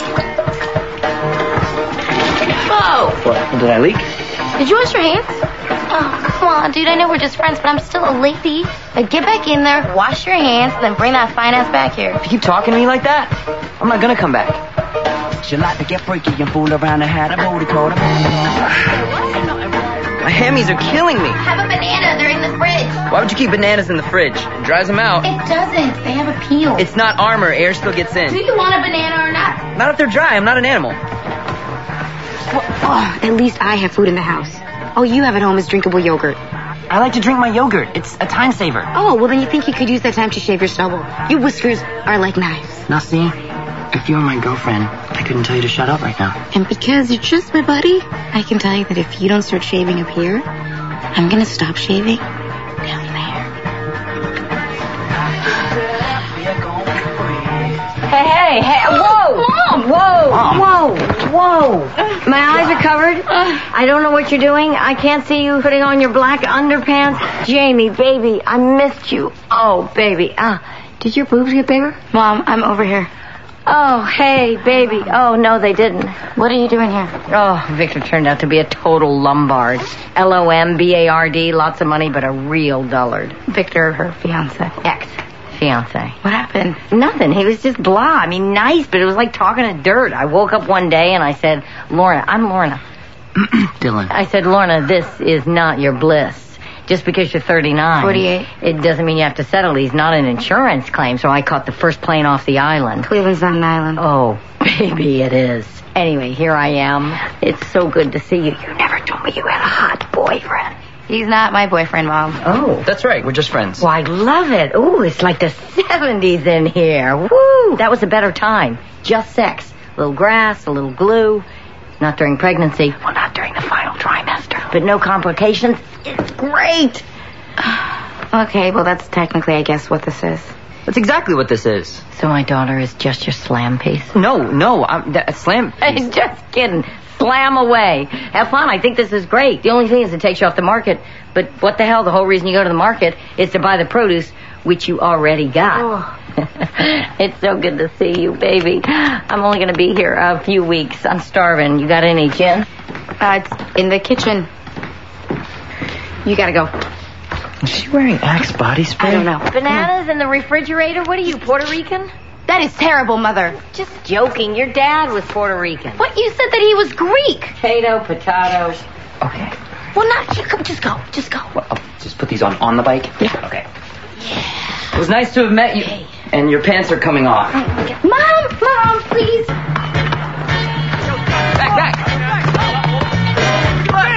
Whoa. What? Did I leak? Did you wash your hands? Oh, come on, dude. I know we're just friends, but I'm still a lady. Like, get back in there, wash your hands, and then bring that fine ass back here. If you keep talking to me like that, I'm not gonna come back. She like to get freaky and fool around and had a booty call. My hammies are killing me. Have a banana. They're in the fridge. Why would you keep bananas in the fridge? It dries them out. It doesn't. They have a peel. It's not armor. Air still gets in. Do you want a banana or not? Not if they're dry. I'm not an animal. Well, oh, at least I have food in the house. All you have at home is drinkable yogurt. I like to drink my yogurt. It's a time saver. Oh, well then you think you could use that time to shave your stubble. Your whiskers are like knives. Now see, if you were my girlfriend, I couldn't tell you to shut up right now. And because you're just my buddy, I can tell you that if you don't start shaving up here, I'm gonna stop shaving down there. Hey, hey, hey, whoa! Mom! Whoa! Whoa! Whoa! My eyes are covered. I don't know what you're doing. I can't see you putting on your black underpants. Jamie, baby, I missed you. Oh, baby. Ah, did your boobs get bigger? Mom, I'm over here. Oh, hey, baby. Oh, no, they didn't. What are you doing here? Oh, Victor turned out to be a total Lombard. L O M B A R D, lots of money, but a real dullard. Victor, her fiance. Ex-fiance. What happened? Nothing. He was just blah. I mean, nice, but it was like talking to dirt. I woke up one day and I said, Lorna, I'm Lorna. Dylan. I said, Lorna, this is not your bliss. Just because you're thirty-nine. forty-eight. It doesn't mean you have to settle. He's not an insurance claim, so I caught the first plane off the island. Cleveland's not an island. Oh, baby, it is. Anyway, here I am. It's so good to see you. You never told me you had a hot boyfriend. He's not my boyfriend, Mom. Oh. That's right. We're just friends. Well, I love it. Ooh, it's like the seventies in here. Woo! That was a better time. Just sex. A little grass, a little glue. Not during pregnancy. Well, not during the final trimester. But no complications. It's great. Okay, well, that's technically, I guess, what this is. That's exactly what this is. So my daughter is just your slam piece? No, no, I'm that slam piece. Just kidding. Slam away. Have fun. I think this is great. The only thing is it takes you off the market. But what the hell? The whole reason you go to the market is to buy the produce, which you already got. Oh. It's so good to see you, baby. I'm only going to be here a few weeks. I'm starving. You got any gin? Uh, it's in the kitchen. You gotta go. Is she wearing Axe body spray? I don't know. Bananas in the refrigerator? What are you, Puerto Rican? That is terrible, Mother. Just joking. Your dad was Puerto Rican. What? You said that he was Greek. Potato, potatoes. Okay. Well, not you. Come, just go. Just go. Well, I'll just put these on on the bike? Yeah. Okay. Yeah. It was nice to have met you. Okay. And your pants are coming off. Mom, Mom, please. Back, back.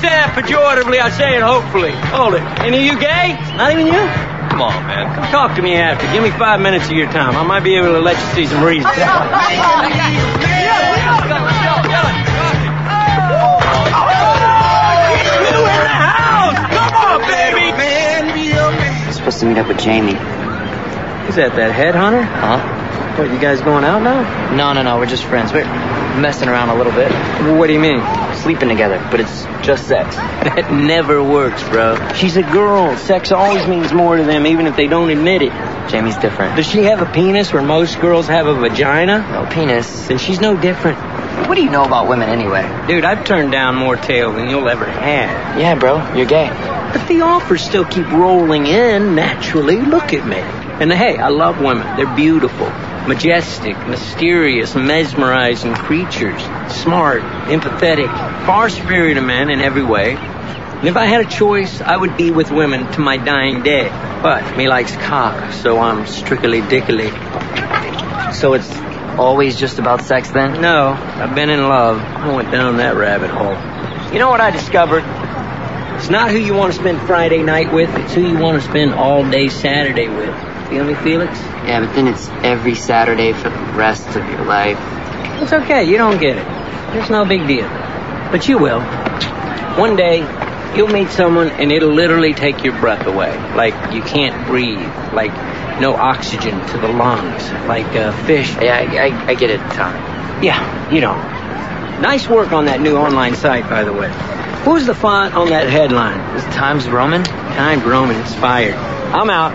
understand pejoratively, I say it hopefully. Hold it. Any of you gay? Not even you? Come on, man. Come talk to me after. Give me five minutes of your time. I might be able to let you see some reason. Supposed to meet up with Jamie. Is that that headhunter? Huh? What, you guys going out now? No, no, no. We're just friends. We're messing around a little bit. Well, what do you mean? Sleeping together, but it's just sex. That never works, bro. She's a girl. Sex always means more to them, even if they don't admit it. Jamie's different. Does she have a penis where most girls have a vagina? No penis. Then she's no different. What do you know about women anyway? Dude, I've turned down more tail than you'll ever have. Yeah, bro. You're gay. But the offers still keep rolling in naturally. Look at me. And hey, I love women. They're beautiful, majestic, mysterious, mesmerizing creatures. Smart, empathetic, far superior to men in every way. And if I had a choice, I would be with women to my dying day. But me likes cock, so I'm strictly dickily. So it's always just about sex then? No, I've been in love. I went down that rabbit hole. You know what I discovered? It's not who you want to spend Friday night with, it's who you want to spend all day Saturday with. Feel me, Felix? Yeah, but then it's every Saturday for the rest of your life. It's okay, you don't get it. It's no big deal. But you will. One day, you'll meet someone and it'll literally take your breath away. Like you can't breathe. Like no oxygen to the lungs. Like a fish. Yeah, I, I, I get it, Tom. Yeah, you know. Nice work on that new online site, by the way. Who's the font on that headline? Is Times Roman? Times Roman inspired. I'm out.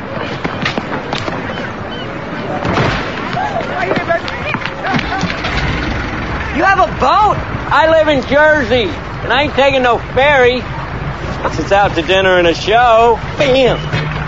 You have a boat? I live in Jersey, and I ain't taking no ferry. Unless it's out to dinner and a show. Bam!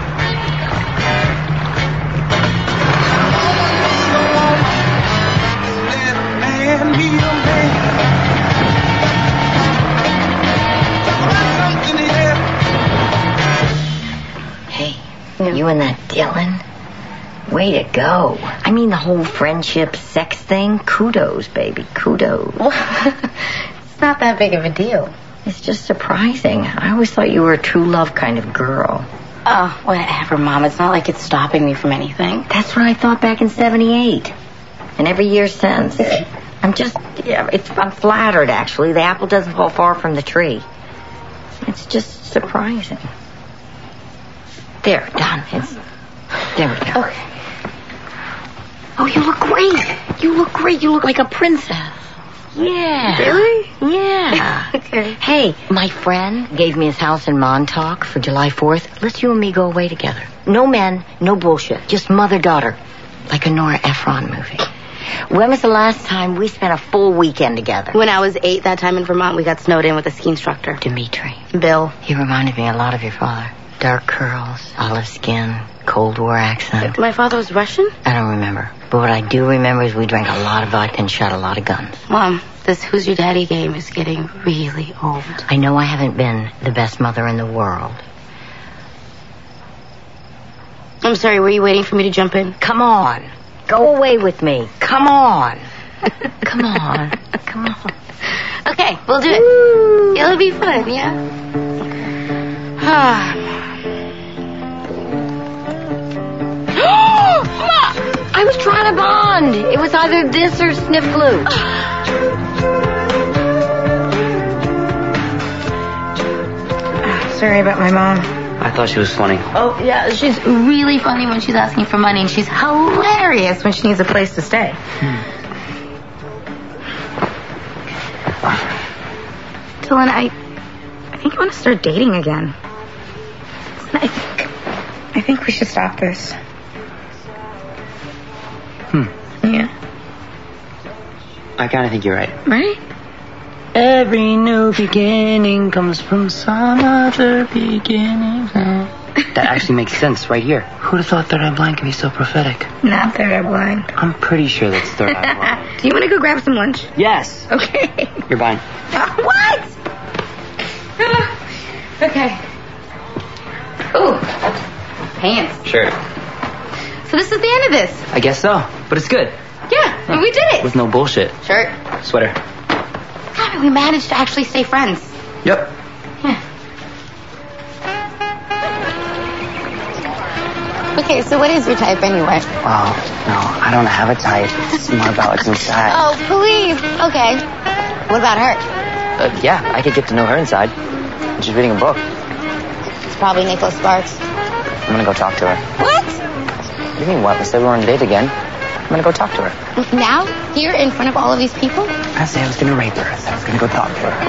Hey, you and that Dylan? Way to go. I mean, the whole friendship, sex thing, kudos, baby, kudos. It's not that big of a deal. It's just surprising. I always thought you were a true love kind of girl. Oh, whatever, Mom. It's not like it's stopping me from anything. That's what I thought back in seventy-eight. And every year since. I'm just, yeah, it's, I'm flattered, actually. The apple doesn't fall far from the tree. It's just surprising. There, done. It's, there we go. Okay. Oh, you look great. You look great. You look like a princess. Yeah. Really? Yeah. Okay. Hey, my friend gave me his house in Montauk for July fourth. Let's you and me go away together. No men, no bullshit. Just mother-daughter. Like a Nora Ephron movie. When was the last time we spent a full weekend together? When I was eight, that time in Vermont, we got snowed in with a ski instructor. Dimitri. Bill. He reminded me a lot of your father. Dark curls, olive skin, Cold War accent. My father was Russian? I don't remember. But what I do remember is we drank a lot of vodka and shot a lot of guns. Mom, this Who's Your Daddy game is getting really old. I know I haven't been the best mother in the world. I'm sorry, were you waiting for me to jump in? Come on. Go away with me. Come on. Come on. Come on. Okay, we'll do it. Woo. It'll be fun, yeah? I was trying to bond. It was either this or sniff glue. Sorry about my mom. I thought she was funny. Oh, yeah, she's really funny when she's asking for money, and she's hilarious when she needs a place to stay. Hmm. Dylan, I, I think I want to start dating again. I think, I think we should stop this. Hmm. Yeah. I kind of think you're right. Right? Every new beginning comes from some other beginning. That actually makes sense right here. Who'd have thought Third Eye Blind could be so prophetic? Not Third Eye Blind. I'm pretty sure that's Third Eye Blind. Do you want to go grab some lunch? Yes. Okay. You're buying. Uh, what? Okay. Ooh. Pants. Sure. So this is the end of this. I guess so. But it's good. Yeah, and we did it. With no bullshit. Shirt. Sweater. God, we managed to actually stay friends. Yep. Okay, so what is your type anyway? Oh, no, I don't have a type. It's more about what's inside. Oh, please. Okay. What about her? Uh, yeah, I could get to know her inside. She's reading a book. It's probably Nicholas Sparks. I'm gonna go talk to her. What? What do you mean what? We said we were on a date again. I'm gonna go talk to her. Now? Here in front of all of these people? I said I was gonna rape her. I said I was gonna go talk to her.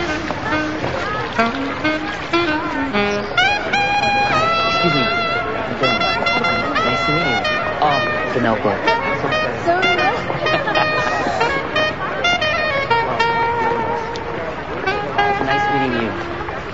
Excuse me. Nice to meet you. Oh, the Notebook. Nice meeting you.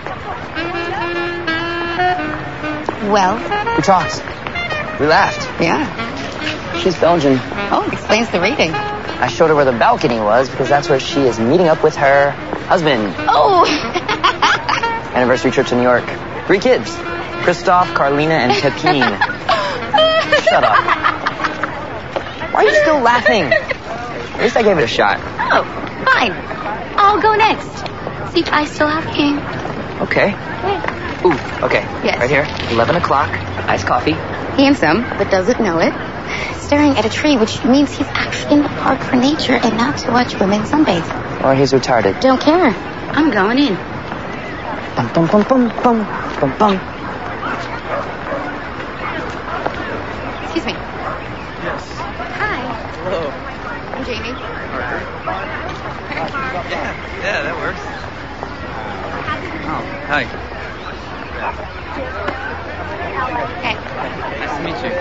Well? We talked. We laughed. Yeah. She's Belgian. Oh, explains the reading. I showed her where the balcony was because that's where she is meeting up with her husband. Oh! Anniversary trip to New York. Three kids. Christoph, Carlina, and Pepine. Shut up. Why are you still laughing? At least I gave it a shot. Oh, fine. I'll go next. See if I still have game. Okay. Ooh, okay. Yes. Right here. eleven o'clock. Iced coffee. Handsome, but doesn't know it. Staring at a tree, which means he's actually in the park for nature and not to watch women sunbathe. Or he's retarded. Don't care. I'm going in. Bum, bum, bum, bum, bum, bum, bum. Excuse me. Yes. Hi. Hello. I'm Jamie. Yeah, yeah, that works. Oh, hi. Hey. Nice to meet you.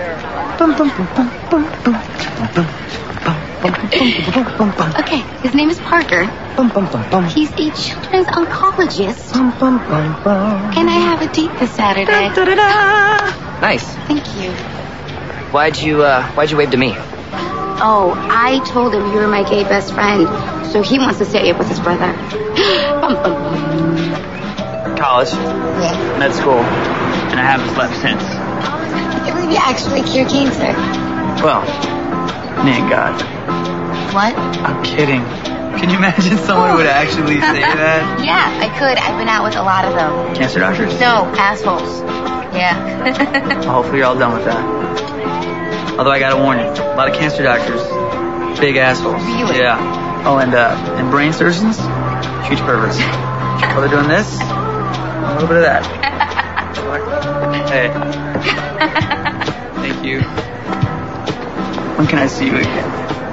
Okay, his name is Parker. He's a children's oncologist. And I have a date this Saturday. Nice. Thank you. Why'd you, uh, why'd you wave to me? Oh, I told him you were my gay best friend, so he wants to stay up with his brother. College. Yeah. Med school. And I haven't left since. I believe you actually cure cancer. Well, thank God. What? I'm kidding. Can you imagine someone would actually say that? Yeah, I could. I've been out with a lot of them. Cancer doctors? No, assholes. Yeah. Well, hopefully you're all done with that. Although I gotta warn you, a lot of cancer doctors, big assholes. Really? Yeah. Oh, and uh, and brain surgeons, huge perverts. While they're doing this, a little bit of that. Hey. Thank you. When can I see you again?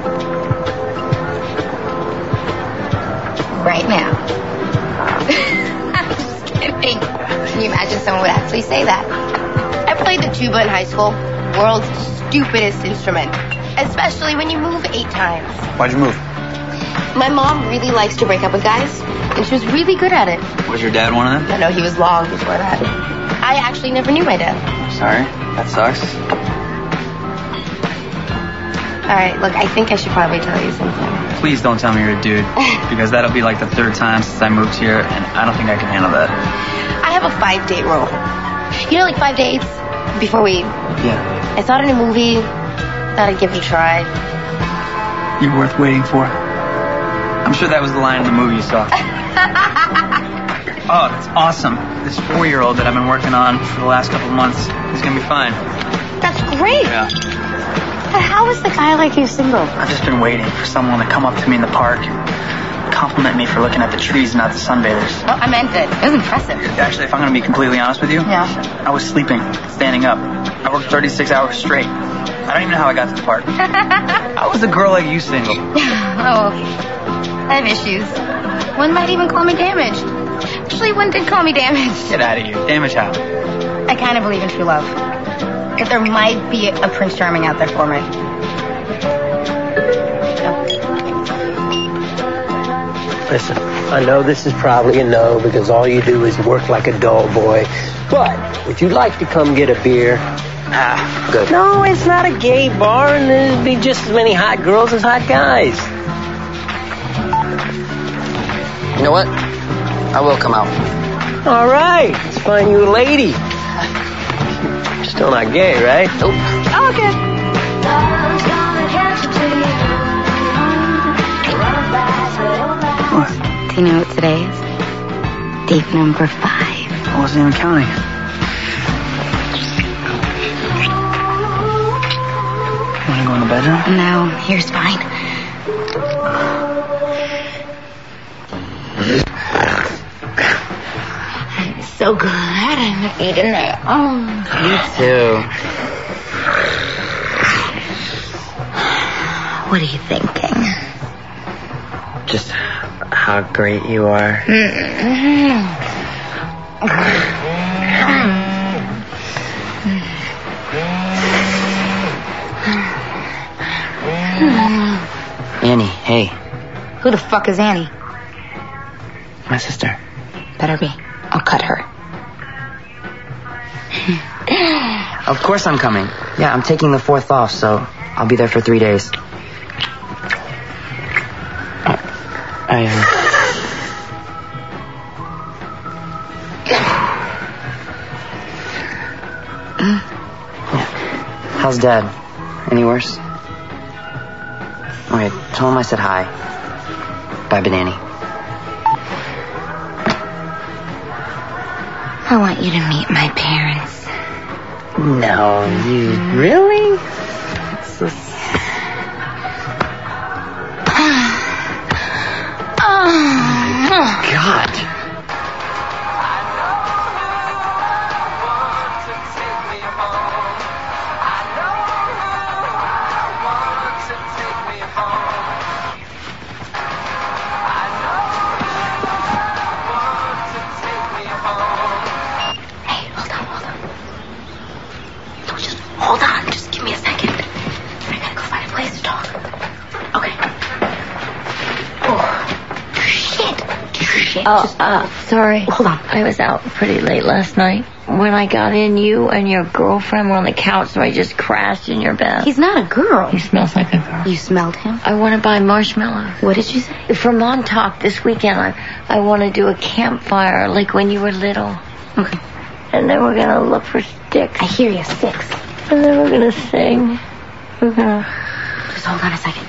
Right now. I'm just kidding. Can you imagine someone would actually say that? I played the tuba in high school. World's stupidest instrument. Especially when you move eight times. Why'd you move? My mom really likes to break up with guys, and she was really good at it. Was your dad one of them? No, no, he was long before that. I actually never knew my dad. Sorry, that sucks. All right, look, I think I should probably tell you something. Please don't tell me you're a dude, because that'll be like the third time since I moved here, and I don't think I can handle that. I have a five-date rule. You know, like five dates before we... Yeah. I saw it in a movie. Thought I'd give it a try. You're worth waiting for. I'm sure that was the line in the movie you saw. Oh, that's awesome. This four-year-old that I've been working on for the last couple of months is going to be fine. That's great. Yeah. But how is the guy like you single? I've just been waiting for someone to come up to me in the park and compliment me for looking at the trees and not the sunbathers. Well, I meant it. It was impressive. Actually, if I'm going to be completely honest with you, Yeah. I was sleeping, standing up. I worked thirty-six hours straight. I don't even know how I got to the park. How was a girl like you single? Oh, I have issues. One might even call me damaged. Actually, one did call me damaged. Get out of here. Damage how? I kind of believe in true love. That there might be a Prince Charming out there for me. Listen, I know this is probably a no because all you do is work like a dull boy. But would you like to come get a beer? Ah, good. No, it's not a gay bar, and there'd be just as many hot girls as hot guys. You know what? I will come out. All right, let's find you a lady. You're still not gay, right? Nope. Oh, okay. What? Do you know what today is? Date number five. I wasn't even counting. bedroom? No, here's fine. It's so glad I'm eating it. Oh. You too. What are you thinking? Just how great you are. Annie, hey. Who the fuck is Annie? My sister. Better be. I'll cut her. Of course I'm coming. Yeah, I'm taking the fourth off, so I'll be there for three days. I, uh... How's Dad? Any worse? Okay, tell him I said hi. Bye, Banani. I want you to meet my parents. No, you really? So... Oh, God. hold on. Just give me a second. I gotta go find a place to talk. Okay. Oh, shit. Shit. Oh, Just, uh, sorry. Hold on. I was out pretty late last night. When I got in, you and your girlfriend were on the couch, so I just crashed in your bed. He's not a girl. He smells like a girl. You smelled him? I want to buy marshmallows. What did you say? For Montauk this weekend, I, I want to do a campfire like when you were little. Okay. And then we're going to look for sticks. I hear you, sticks. And then we're going to sing. We're going to... Just hold on a second.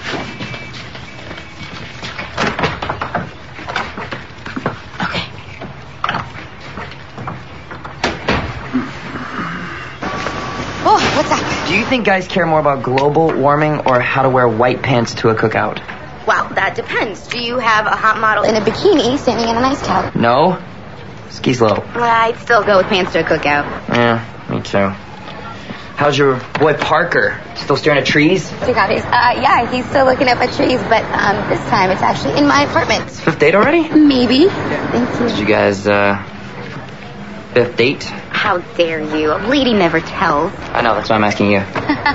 Oh, what's that? Do you think guys care more about global warming or how to wear white pants to a cookout? Well, that depends. Do you have a hot model in a bikini standing in an ice towel? No. Ski's low. Well, I'd still go with pants to a cookout. Yeah, me too. How's your boy Parker? Still staring at trees? Uh, yeah, he's still looking up at trees, but um, this time it's actually in my apartment. Fifth date already? Maybe. Yeah. Thank you. Did you guys, uh, fifth date? How dare you? A lady never tells. I know, that's why I'm asking you.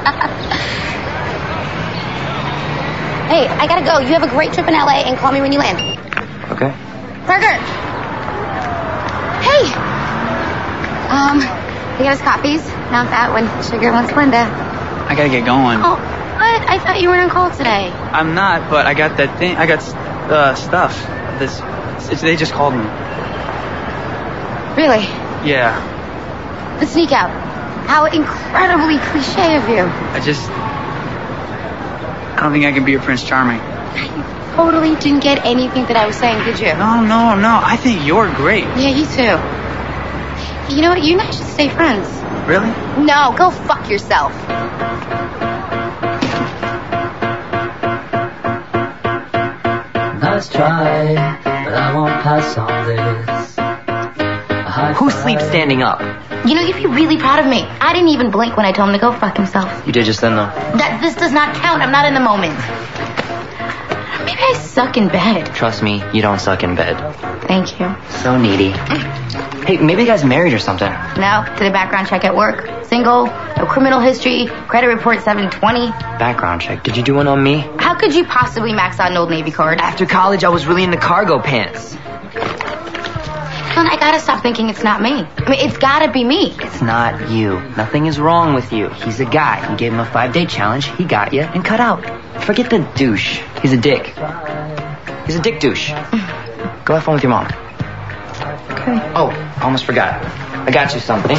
Hey, I gotta go. You have a great trip in L A and call me when you land. Okay. Parker! Hey! Um, we got us copies. Not that one. Sugar wants Linda. I gotta get going. Oh, what? I thought you weren't on call today. I'm not, but I got that thing. I got uh, stuff. This, it's, they just called me. Really? Yeah. The sneak out. How incredibly cliche of you. I just... I don't think I can be your Prince Charming. You totally didn't get anything that I was saying, did you? No, no, no. I think you're great. Yeah, you too. You know what? You and I should stay friends. Really? No, go fuck yourself. Nice try, but I won't pass on this. Who sleeps standing up? You know, you'd be really proud of me. I didn't even blink when I told him to go fuck himself. You did just then, though. That this does not count. I'm not in the moment. Maybe I suck in bed. Trust me, you don't suck in bed. Thank you. So needy. Hey, maybe the guy's married or something. No, did a background check at work. Single, no criminal history, credit report seven twenty. Background check? Did you do one on me? How could you possibly max out an Old Navy card? After college, I was really into cargo pants. Then I gotta stop thinking it's not me. I mean, it's gotta be me. It's not you. Nothing is wrong with you. He's a guy. You gave him a five-day challenge. He got you and cut out. Forget the douche. He's a dick. He's a dick douche. Go have fun with your mom. Okay. Oh, almost forgot. I got you something.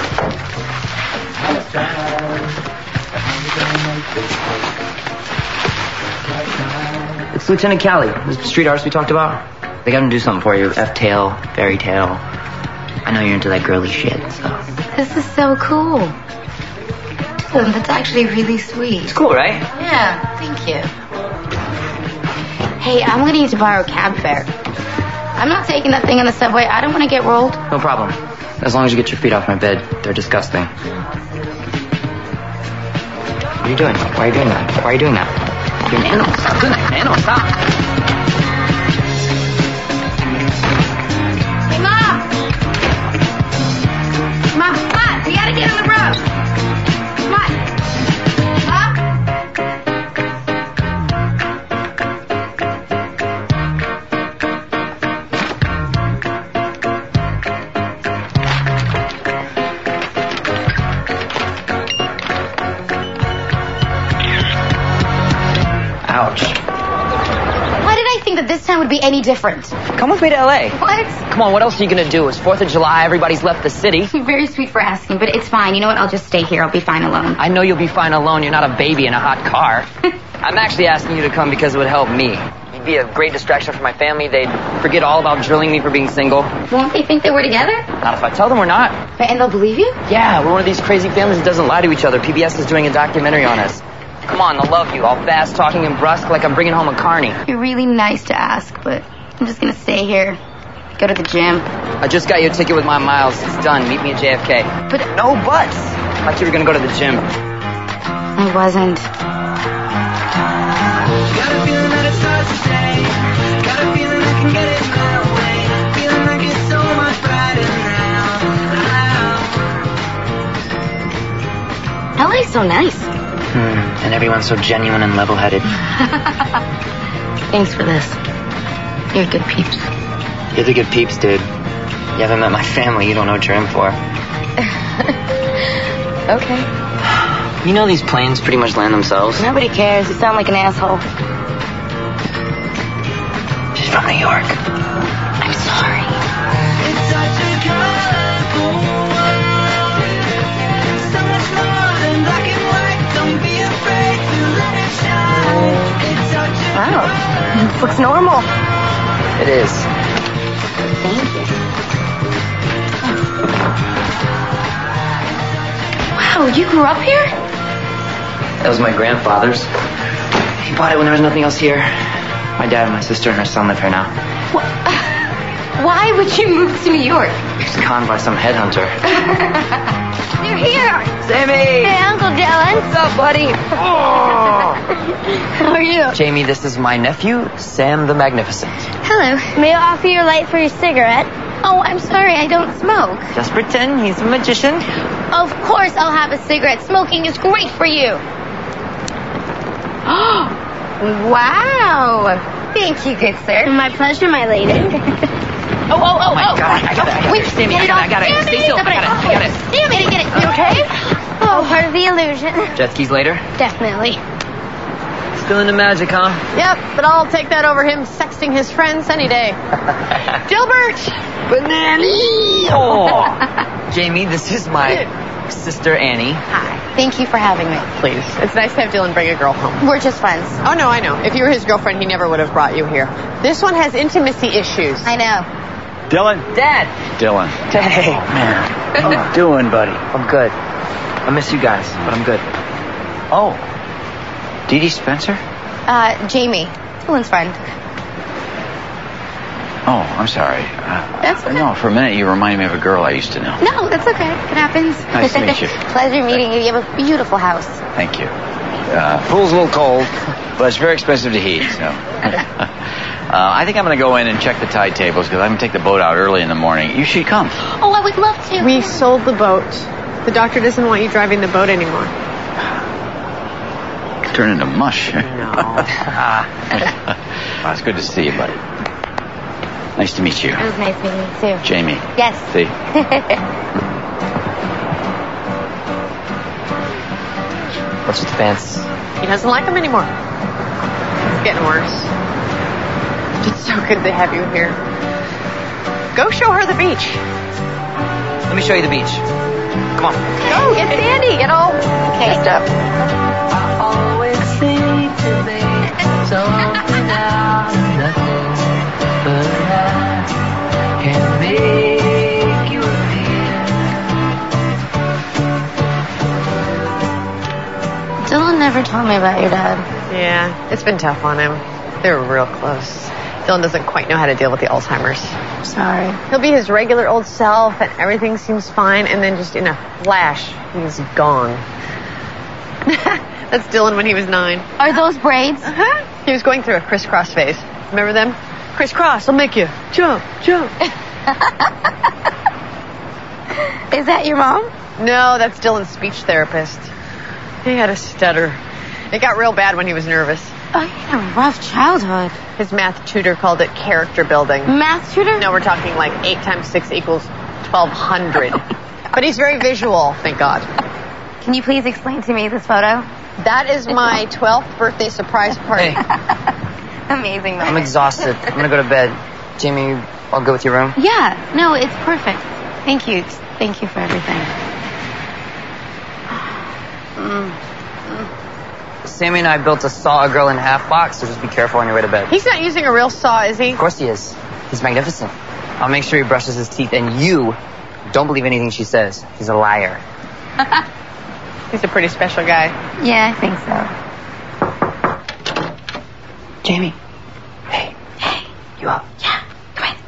It's Lieutenant Callie, the street artist we talked about. They got him to do something for you. F-tail, fairy tale. I know you're into that girly shit, so. This is so cool. Dylan, that's actually really sweet. It's cool, right? Yeah, thank you. Hey, I'm gonna need to borrow cab fare. I'm not taking that thing on the subway. I don't want to get rolled. No problem. As long as you get your feet off my bed. They're disgusting. What are you doing? Why are you doing that? Why are you doing that? You're Nano, stop doing that. Nano, stop. Hey, Mom! Mom, come on! We gotta get on the road! Come on! Mom? Ouch. Why did I think that this time would be any different? Come with me to L A. What? Come on, what else are you gonna do? It's fourth of July, everybody's left the city. Very sweet for asking, but it's fine. You know what? I'll just stay here. I'll be fine alone. I know you'll be fine alone. You're not a baby in a hot car. I'm actually asking you to come because it would help me. You'd be a great distraction for my family. They'd forget all about drilling me for being single. Won't they think that we're together? Not if I tell them we're not. And they'll believe you? Yeah, we're one of these crazy families that doesn't lie to each other. P B S is doing a documentary on us. Come on, they'll love you. All fast, talking and brusque like I'm bringing home a carny. You're really nice to ask, but I'm just gonna stay here. Go to the gym. I just got you a ticket with my miles. It's done. Meet me at J F K. But no buts. I thought you were gonna go to the gym. I wasn't. Got a feeling that it's hard to say. Got a feeling I can get it my way. Feeling like it's so much brighter now. L A's so nice. Hmm. And everyone's so genuine and level-headed. Thanks for this. You're good peeps. You're the good peeps, dude. You haven't met my family. You don't know what you're in for. Okay. You know these planes pretty much land themselves. Nobody cares. You sound like an asshole. She's from New York. I'm sorry. It's such a colorful world. So much more than black and white. Don't be afraid to let it shine. It's such a Wow. This looks normal. It is. Thank you. Wow, you grew up here? That was my grandfather's. He bought it when there was nothing else here. My dad and my sister and her son live here now. What? Why would you move to New York? He was conned by some headhunter. You're here. Sammy! Hey, Uncle Dylan. What's up, buddy? Oh. How are you? Jamie, this is my nephew, Sam the Magnificent. Hello. May I offer you a light for your cigarette? Oh, I'm sorry. I don't smoke. Just pretend he's a magician. Of course I'll have a cigarette. Smoking is great for you. Wow. Thank you, good sir. My pleasure, my lady. oh, oh, oh, Oh, my oh. God. I got it. I got it. Wait, Sammy, get I it got it. off. I got it. Damn Stay still. I got it. I got it. Damn it, get it. You okay? Oh, part of the illusion. Jet skis later? Definitely. Still into magic, huh? Yep, but I'll take that over him sexting his friends any day. Gilbert! Banana! Oh. Jamie, this is my sister Annie. Hi. Thank you for having me. Please. It's nice to have Dylan bring a girl home. We're just friends. Oh, no, I know. If you were his girlfriend, he never would have brought you here. This one has intimacy issues. I know. Dylan? Dad! Dylan. Hey. Man. How you doing, buddy? I'm good. I miss you guys, but I'm good. Oh. Dee Dee Spencer? Uh, Jamie. Dylan's friend. Oh, I'm sorry. Uh, That's okay. No, for a minute you reminded me of a girl I used to know. No, that's okay. It happens. Nice to meet you. Pleasure meeting you. You have a beautiful house. Thank you. Uh, pool's a little cold, but it's very expensive to heat, so. uh, I think I'm going to go in and check the tide tables because I'm going to take the boat out early in the morning. You should come. Oh, I would love to. We sold the boat. The doctor doesn't want you driving the boat anymore. Turn into mush. No. Well, it's good to see you, buddy. Nice to meet you. It was nice meeting you, too. Jamie. Yes. See? What's with the pants? He doesn't like them anymore. It's getting worse. It's so good to have you here. Go show her the beach. Let me show you the beach. Come on. Go, get Sandy. Get all caked up. I always seem to be so without nothing, but I can make you appear. never told me about your dad. Yeah, it's been tough on him. They were real close. Dylan doesn't quite know how to deal with the Alzheimer's. Sorry. He'll be his regular old self and everything seems fine, and then just in a flash, he's gone. That's Dylan when he was nine. Are those braids? Uh-huh. He was going through a crisscross phase. Remember them? Crisscross, I'll make you. Jump, jump. Is that your mom? No, that's Dylan's speech therapist. He had a stutter. It got real bad when he was nervous. Oh, you had a rough childhood. His math tutor called it character building. Math tutor? No, we're talking like eight times six equals twelve hundred. But he's very visual, thank God. Can you please explain to me this photo? That is my twelfth birthday surprise party. Hey. Amazing moment. I'm exhausted. I'm gonna go to bed. Jamie, I'll go with your room. Yeah, no, it's perfect. Thank you. Thank you for everything. Mm. Sammy and I built a saw a girl in half box, so just be careful on your way to bed. He's not using a real saw, is he? Of course he is. He's magnificent. I'll make sure he brushes his teeth, and you don't believe anything she says. He's a liar. He's a pretty special guy. Yeah, I think so. Jamie. Hey. Hey. You up? Yeah, come in.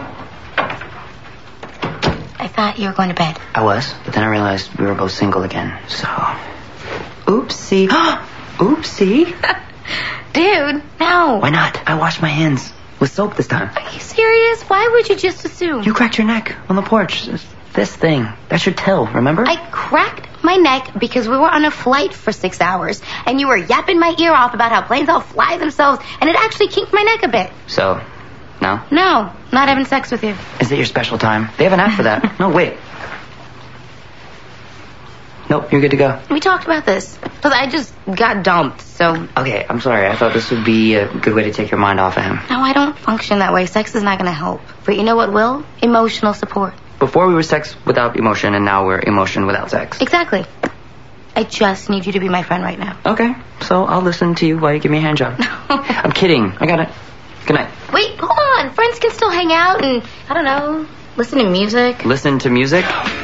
I thought you were going to bed. I was, but then I realized we were both single again, so... Oopsie. Oopsie. Dude, no. Why not? I washed my hands with soap this time. Are you serious? Why would you just assume? You cracked your neck on the porch. This thing. That should tell, remember? I cracked my neck because we were on a flight for six hours, and you were yapping my ear off about how planes all fly themselves, and it actually kinked my neck a bit. So, no? No, not having sex with you. Is it your special time? They have an app for that. No, wait. Nope, you're good to go. We talked about this, but I just got dumped, so... Okay, I'm sorry. I thought this would be a good way to take your mind off of him. No, I don't function that way. Sex is not going to help. But you know what will? Emotional support. Before we were sex without emotion, and now we're emotion without sex. Exactly. I just need you to be my friend right now. Okay, so I'll listen to you while you give me a hand job. I'm kidding. I got it. Good night. Wait, hold on. Friends can still hang out and, I don't know, listen to music. Listen to music?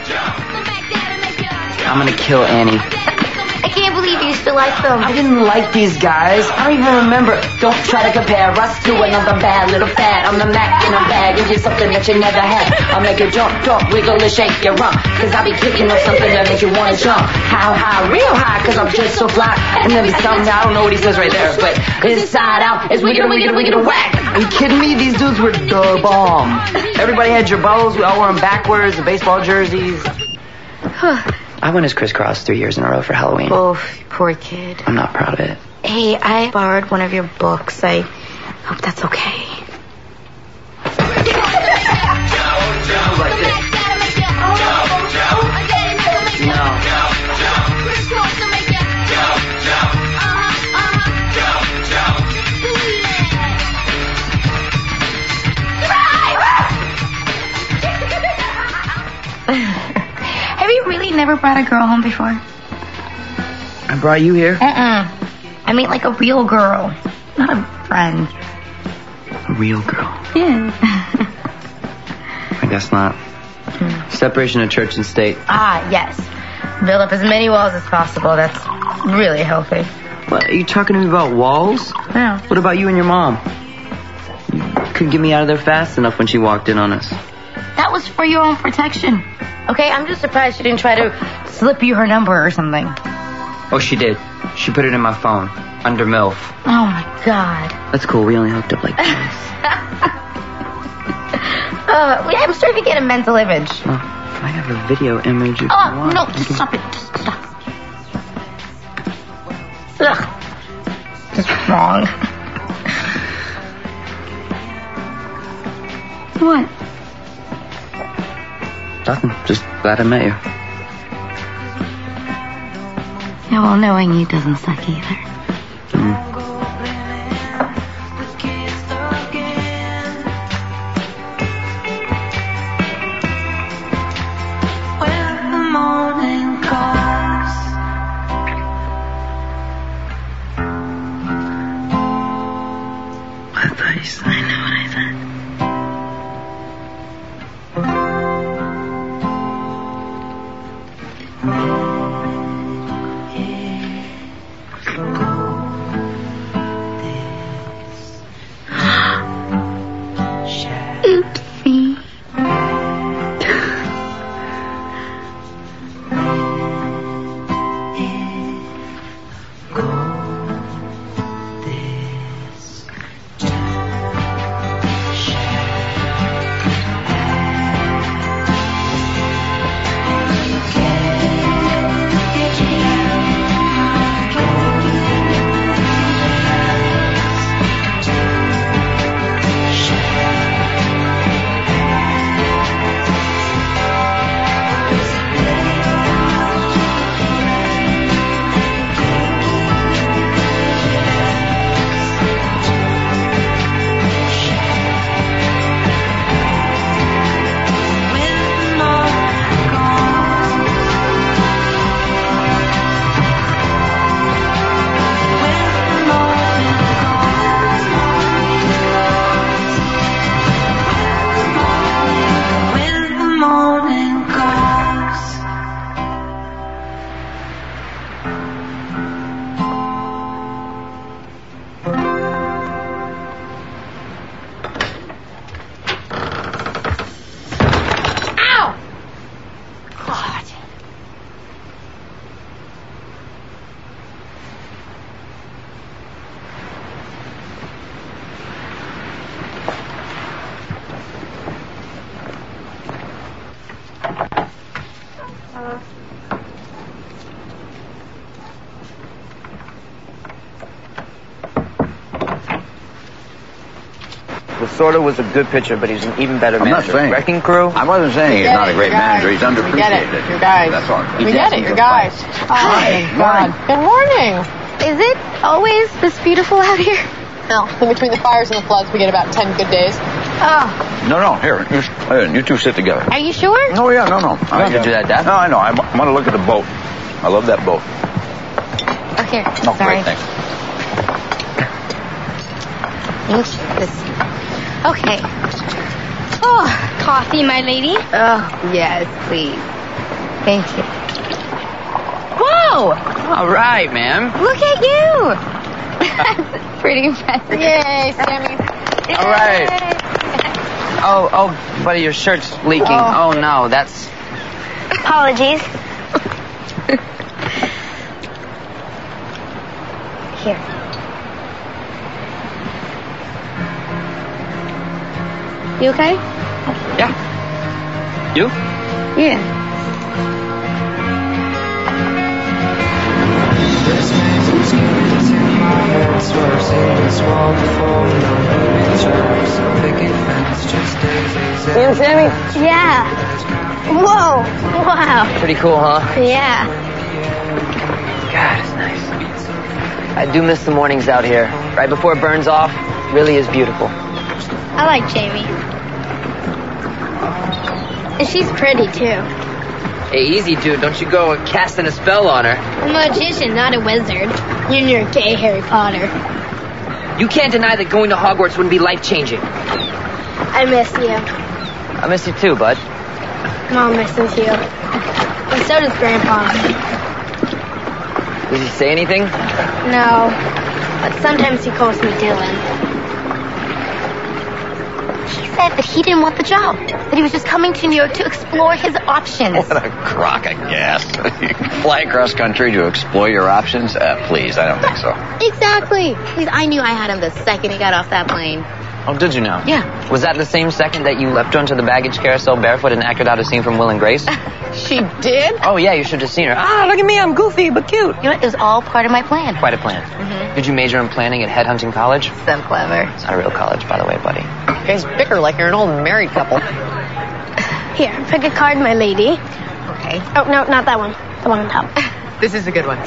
I'm gonna kill Annie. I can't believe you still like them. I didn't like these guys. I don't even remember. Don't try to compare us to another bad little fad. I'm the Mac in a bag. Give you something that you never had. I'll make you jump, jump, wiggle and shake your rump. Cause I'll be kicking up something that make you wanna jump. How high, real high, cause I'm just so fly. And then there's something, I don't know what he says right there, but inside out is wicked, wicked, wicked, whack. Are you kidding me? These dudes were the bomb. Everybody had jabots. We all wore them backwards, the baseball jerseys. I went as crisscross three years in a row for Halloween. Oh, poor kid. I'm not proud of it. Hey, I borrowed one of your books. I hope that's okay. Like this. No. Have you really never brought a girl home before? I brought you here? Uh-uh. I mean like a real girl, not a friend. A real girl? Yeah. I guess not. Hmm. Separation of church and state. Ah, yes. Build up as many walls as possible. That's really healthy. What, are you talking to me about walls? Yeah. What about you and your mom? You couldn't get me out of there fast enough when she walked in on us. That was for your own protection. Okay, I'm just surprised she didn't try to slip you her number or something. Oh, she did. She put it in my phone. Under MILF. Oh, my God. That's cool. We only hooked up like twice. uh, I'm starting to get a mental image. Well, I have a video image if Oh, you want. no, just stop it. Just stop. Ugh. Just wrong. What? Nothing. Just glad I met you. Yeah, well, knowing you doesn't suck either. Mm. When the morning comes, I thought you said. I know what I said. Lasorda was a good pitcher, but he's an even better I'm not manager. saying. Wrecking Crew? I wasn't saying he's not a great manager. He's underappreciated. Your guys. That's all. We get it, your guys. Oh, Hi. my God. Good morning. Is it always this beautiful out here? No, in between the fires and the floods, we get about ten good days. Oh, No, no, here. You, uh, you two sit together. are you sure? Oh, yeah, no, no. You don't have to do that, Dad. No, I know. I want to look at the boat. I love that boat. Oh, here. No, Sorry. great, thanks. Thank you. This. Okay. Oh, coffee, my lady? Oh, yes, please. Thank you. Whoa! All right, ma'am. Look at you! That's pretty impressive. Yay, Sammy. All right. Oh, oh, buddy, your shirt's leaking. Oh. Oh, no, that's... Apologies. Here. You okay? Yeah. You? Yeah. You and Sammy? Yeah. Whoa. Wow. Pretty cool, huh? Yeah. God, it's nice. I do miss the mornings out here. Right before it burns off, really is beautiful. I like Jamie. And she's pretty, too. Hey, easy, dude. Don't you go casting a spell on her. I'm a magician, not a wizard. You're your gay Harry Potter. You can't deny that going to Hogwarts wouldn't be life-changing. I miss you. I miss you too, bud. Mom misses you. And so does Grandpa. Did he say anything? No. But sometimes he calls me Dylan. He said that he didn't want the job. That he was just coming to New York to explore his options. What a crock of gas. Fly across country to explore your options? Uh, please, I don't think so. Exactly. Because I knew I had him the second he got off that plane. Oh, did you know? Yeah. Was that the same second that you leapt onto the baggage carousel barefoot and acted out a scene from Will and Grace? She did? Oh, yeah, you should have seen her. Ah, look at me, I'm goofy but cute. You know what? It was all part of my plan. Quite a plan. Mm-hmm. Did you major in planning at Headhunting College? So clever. It's not a real college, by the way, buddy. You guys bicker like you're an old married couple. Here, pick a card, my lady. Okay. Oh, no, not that one. The one on top. This is a good one.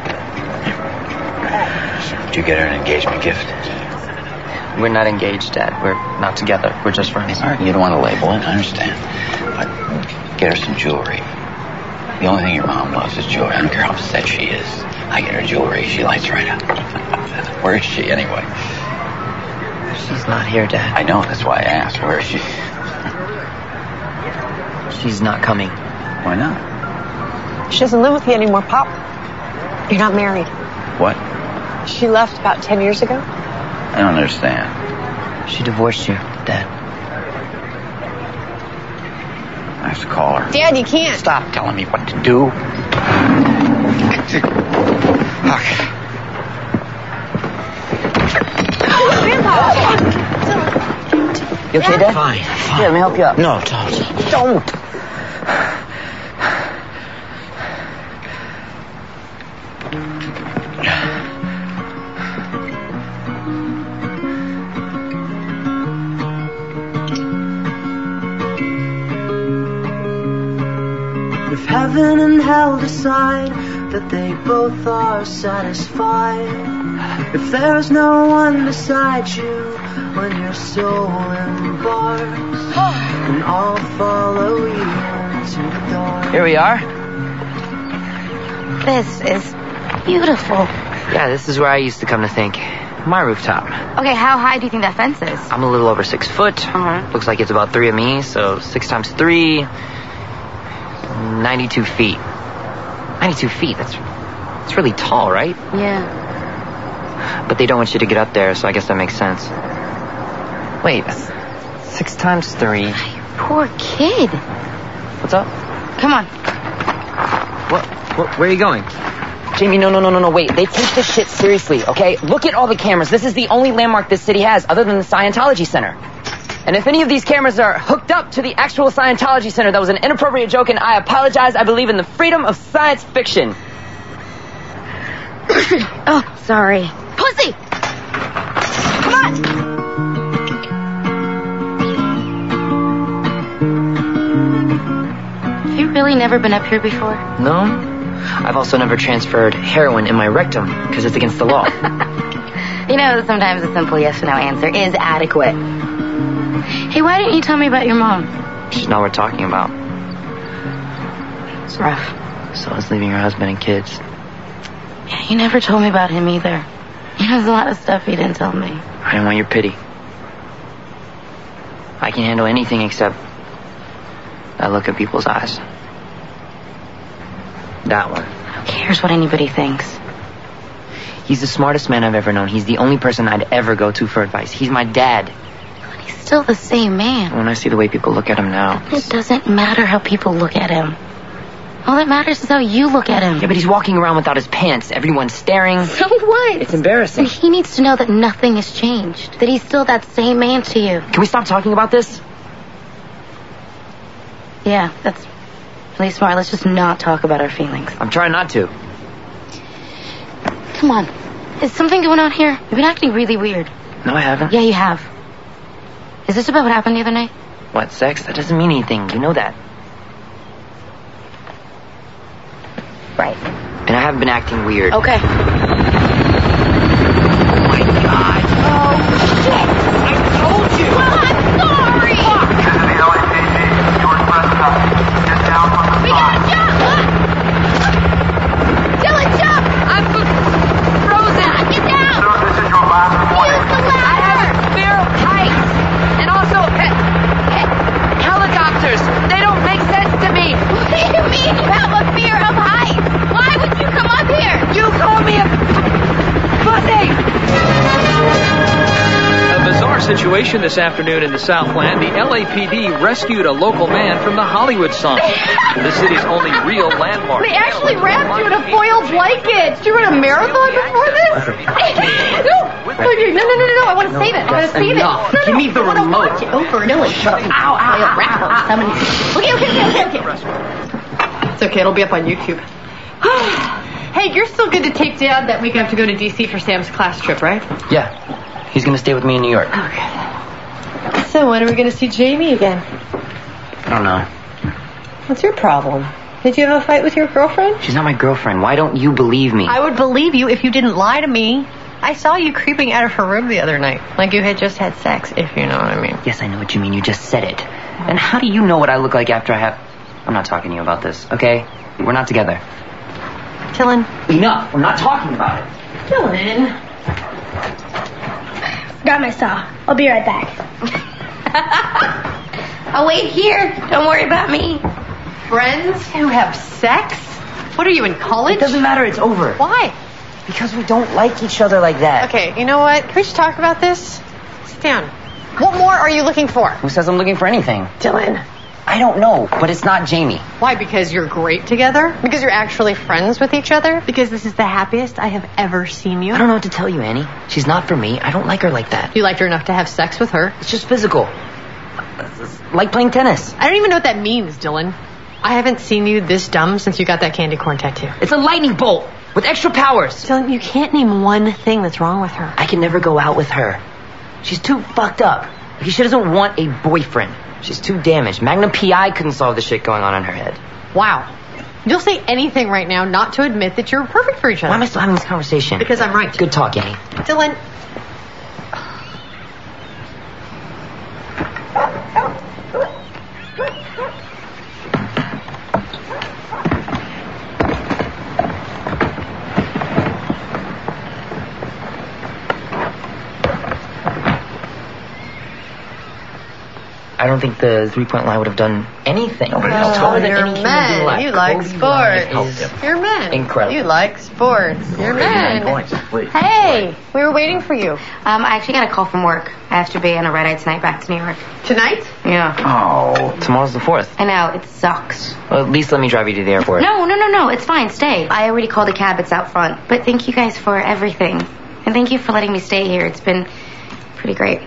Did you get her an engagement gift? We're not engaged, Dad. We're not together. We're just friends. All right, you don't want to label it. I understand. But get her some jewelry. The only thing your mom loves is jewelry. I don't care how upset she is. I get her jewelry. She lights right up. Where is she, anyway? She's not here, Dad. I know. That's why I asked. Where is she? She's not coming. Why not? She doesn't live with you anymore, Pop. You're not married. What? She left about ten years ago. I don't understand. She divorced you, Dad. I have to call her. Dad, you can't. Stop telling me what to do. Okay. You okay, Dad? Fine, fine. Here, let me help you up. No, don't. Don't. If heaven and hell decide that they both are satisfied, if there's no one beside you when your soul embarks, then I'll follow you into the dark. Here we are. This is beautiful. Yeah, this is where I used to come to think. My rooftop. Okay, how high do you think that fence is? I'm a little over six foot. Uh-huh. Looks like it's about three of me, so six times three... ninety-two feet. ninety-two feet, that's that's really tall, right? Yeah. But they don't want you to get up there, so I guess that makes sense. Wait, six times three. Poor kid. What's up? Come on. What? Where, where are you going? Jamie, no, no, no, no, no, wait. They take this shit seriously, okay? Look at all the cameras. This is the only landmark this city has, other than the Scientology Center. And if any of these cameras are hooked up to the actual Scientology Center, that was an inappropriate joke, and I apologize. I believe in the freedom of science fiction. Oh, sorry. Pussy! Come on! really never been up here before? No. I've also never transferred heroin in my rectum because it's against the law. You know, sometimes a simple yes or no answer is adequate. Hey, why didn't you tell me about your mom? She's not worth talking about. It's rough. So is leaving her husband and kids. Yeah, you never told me about him either. You know, there's a lot of stuff you didn't tell me. I didn't want your pity. I can handle anything except that look at people's eyes. That one. Who cares what anybody thinks? He's the smartest man I've ever known. He's the only person I'd ever go to for advice. He's my dad. But he's still the same man. When I see the way people look at him now... It doesn't matter how people look at him. All that matters is how you look at him. Yeah, but he's walking around without his pants. Everyone's staring. So what? It's embarrassing. And he needs to know that nothing has changed. That he's still that same man to you. Can we stop talking about this? Yeah, that's really smart. Let's just not talk about our feelings. I'm trying not to. Come on. Is something going on here? You've been acting really weird. No, I haven't. Yeah, you have. Is this about what happened the other night? What, sex? That doesn't mean anything. You know that. Right. And I haven't been acting weird. Okay. Oh, my God. Oh, shit. I told you. Well, I'm sorry. This is the L A P D. George Prescott. Get down from the We spot. gotta jump. Look. Dylan, jump. I'm frozen. Get down. Sir, this is your last warning. Use the ladder. Fear of heights. And also, he- he- helicopters. They don't make sense to me. What do you mean you have a fear of heights? Why would you come up here? You call me a pussy. A bizarre situation this afternoon in the Southland. The L A P D rescued a local man from the Hollywood sign, the city's only real landmark. They actually wrapped you in a foil blanket. Did you run a marathon before this? no. No, no, no, no, no. I want to save it. I want to save it. No, no, Give me the I want to remote. watch it over and over. Ow, ow, ow. Wrap it. Somebody. Okay, okay, okay, okay, okay. It's okay. It'll be up on YouTube. Hey, you're still good to take Dad that week I have to go to D C for Sam's class trip, right? Yeah. He's going to stay with me in New York. Okay. So when are we going to see Jamie again? I don't know. What's your problem? Did you have a fight with your girlfriend? She's not my girlfriend. Why don't you believe me? I would believe you if you didn't lie to me. I saw you creeping out of her room the other night, like you had just had sex, if you know what I mean. Yes, I know what you mean. You just said it. And how do you know what I look like after I have... I'm not talking to you about this, okay? We're not together. Dylan. Enough. We're not talking about it. Dylan. Got my saw. I'll be right back. I'll wait here. Don't worry about me. Friends who have sex? What are you, in college? It doesn't matter. It's over. Why? Because we don't like each other like that. Okay, you know what? Can we just talk about this? Sit down. What more are you looking for? Who says I'm looking for anything? Dylan. I don't know, but it's not Jamie. Why? Because you're great together? Because you're actually friends with each other? Because this is the happiest I have ever seen you? I don't know what to tell you, Annie. She's not for me. I don't like her like that. You liked her enough to have sex with her? It's just physical. Like playing tennis. I don't even know what that means, Dylan. I haven't seen you this dumb since you got that candy corn tattoo. It's a lightning bolt with extra powers. Dylan, you can't name one thing that's wrong with her. I can never go out with her. She's too fucked up. She doesn't want a boyfriend. She's too damaged. Magnum P I couldn't solve the shit going on in her head. Wow. You'll say anything right now not to admit that you're perfect for each other. Why am I still having this conversation? Because I'm right. Good talk, Annie. Dylan. I don't think the three-point line would have done anything. Oh, Taller than you're any human men. being alive. You like Kobe Bryant sports. is You're men. Incredible. You like sports. You're men. Points, please. Hey, we were waiting for you. Um, I actually got a call from work. I have to be on a red-eye tonight back to New York. Tonight? Yeah. Oh, tomorrow's the fourth. I know, it sucks. Well, at least let me drive you to the airport. No, no, no, no, it's fine, stay. I already called a cab, it's out front. But thank you guys for everything. And thank you for letting me stay here. It's been pretty great.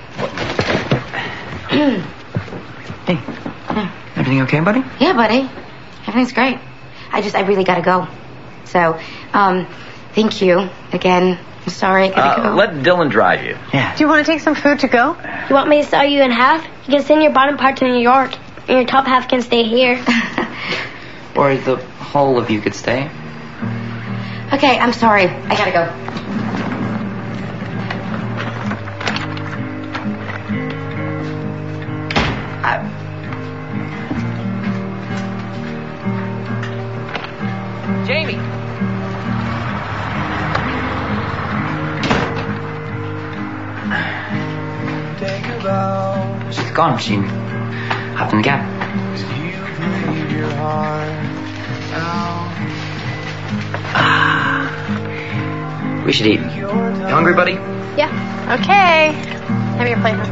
Hey, everything okay, buddy? Yeah, buddy. Everything's great. I just, I really gotta go. So, um, thank you again. I'm sorry, I gotta Uh, go. let Dylan drive you. Yeah. Do you want to take some food to go? You want me to saw you in half? You can send your bottom part to New York, and your top half can stay here. Or the whole of you could stay. Okay, I'm sorry. I gotta go. Jamie. She's gone. She hopped in the cab. We should eat. You hungry, buddy? Yeah. Okay. Have your plate.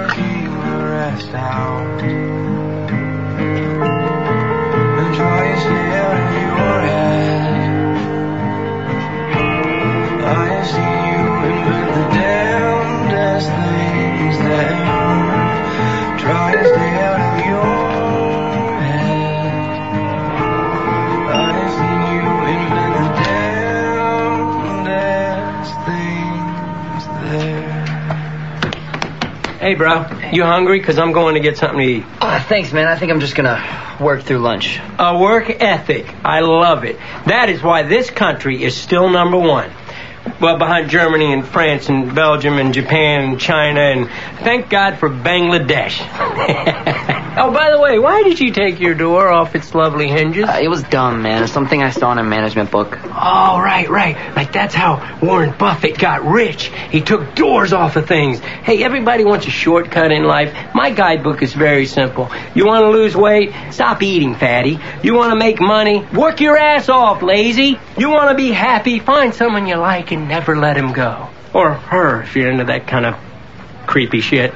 I see you invent the damnedest things that try to stay out of your head. I see you invent the damnedest things there. Hey, bro. You hungry? Because I'm going to get something to eat. Oh, thanks, man. I think I'm just gonna work through lunch. A work ethic. I love it. That is why this country is still number one. Well, behind Germany and France and Belgium and Japan and China and thank God for Bangladesh. Oh, by the way, why did you take your door off its lovely hinges? Uh, it was dumb, man. It's something I saw in a management book. Oh, right, right. Like that's how Warren Buffett got rich. He took doors off of things. Hey, everybody wants a shortcut in life. My guidebook is very simple. You want to lose weight? Stop eating, fatty. You want to make money? Work your ass off, lazy. You want to be happy? Find someone you like and never let him go. Or her, if you're into that kind of creepy shit.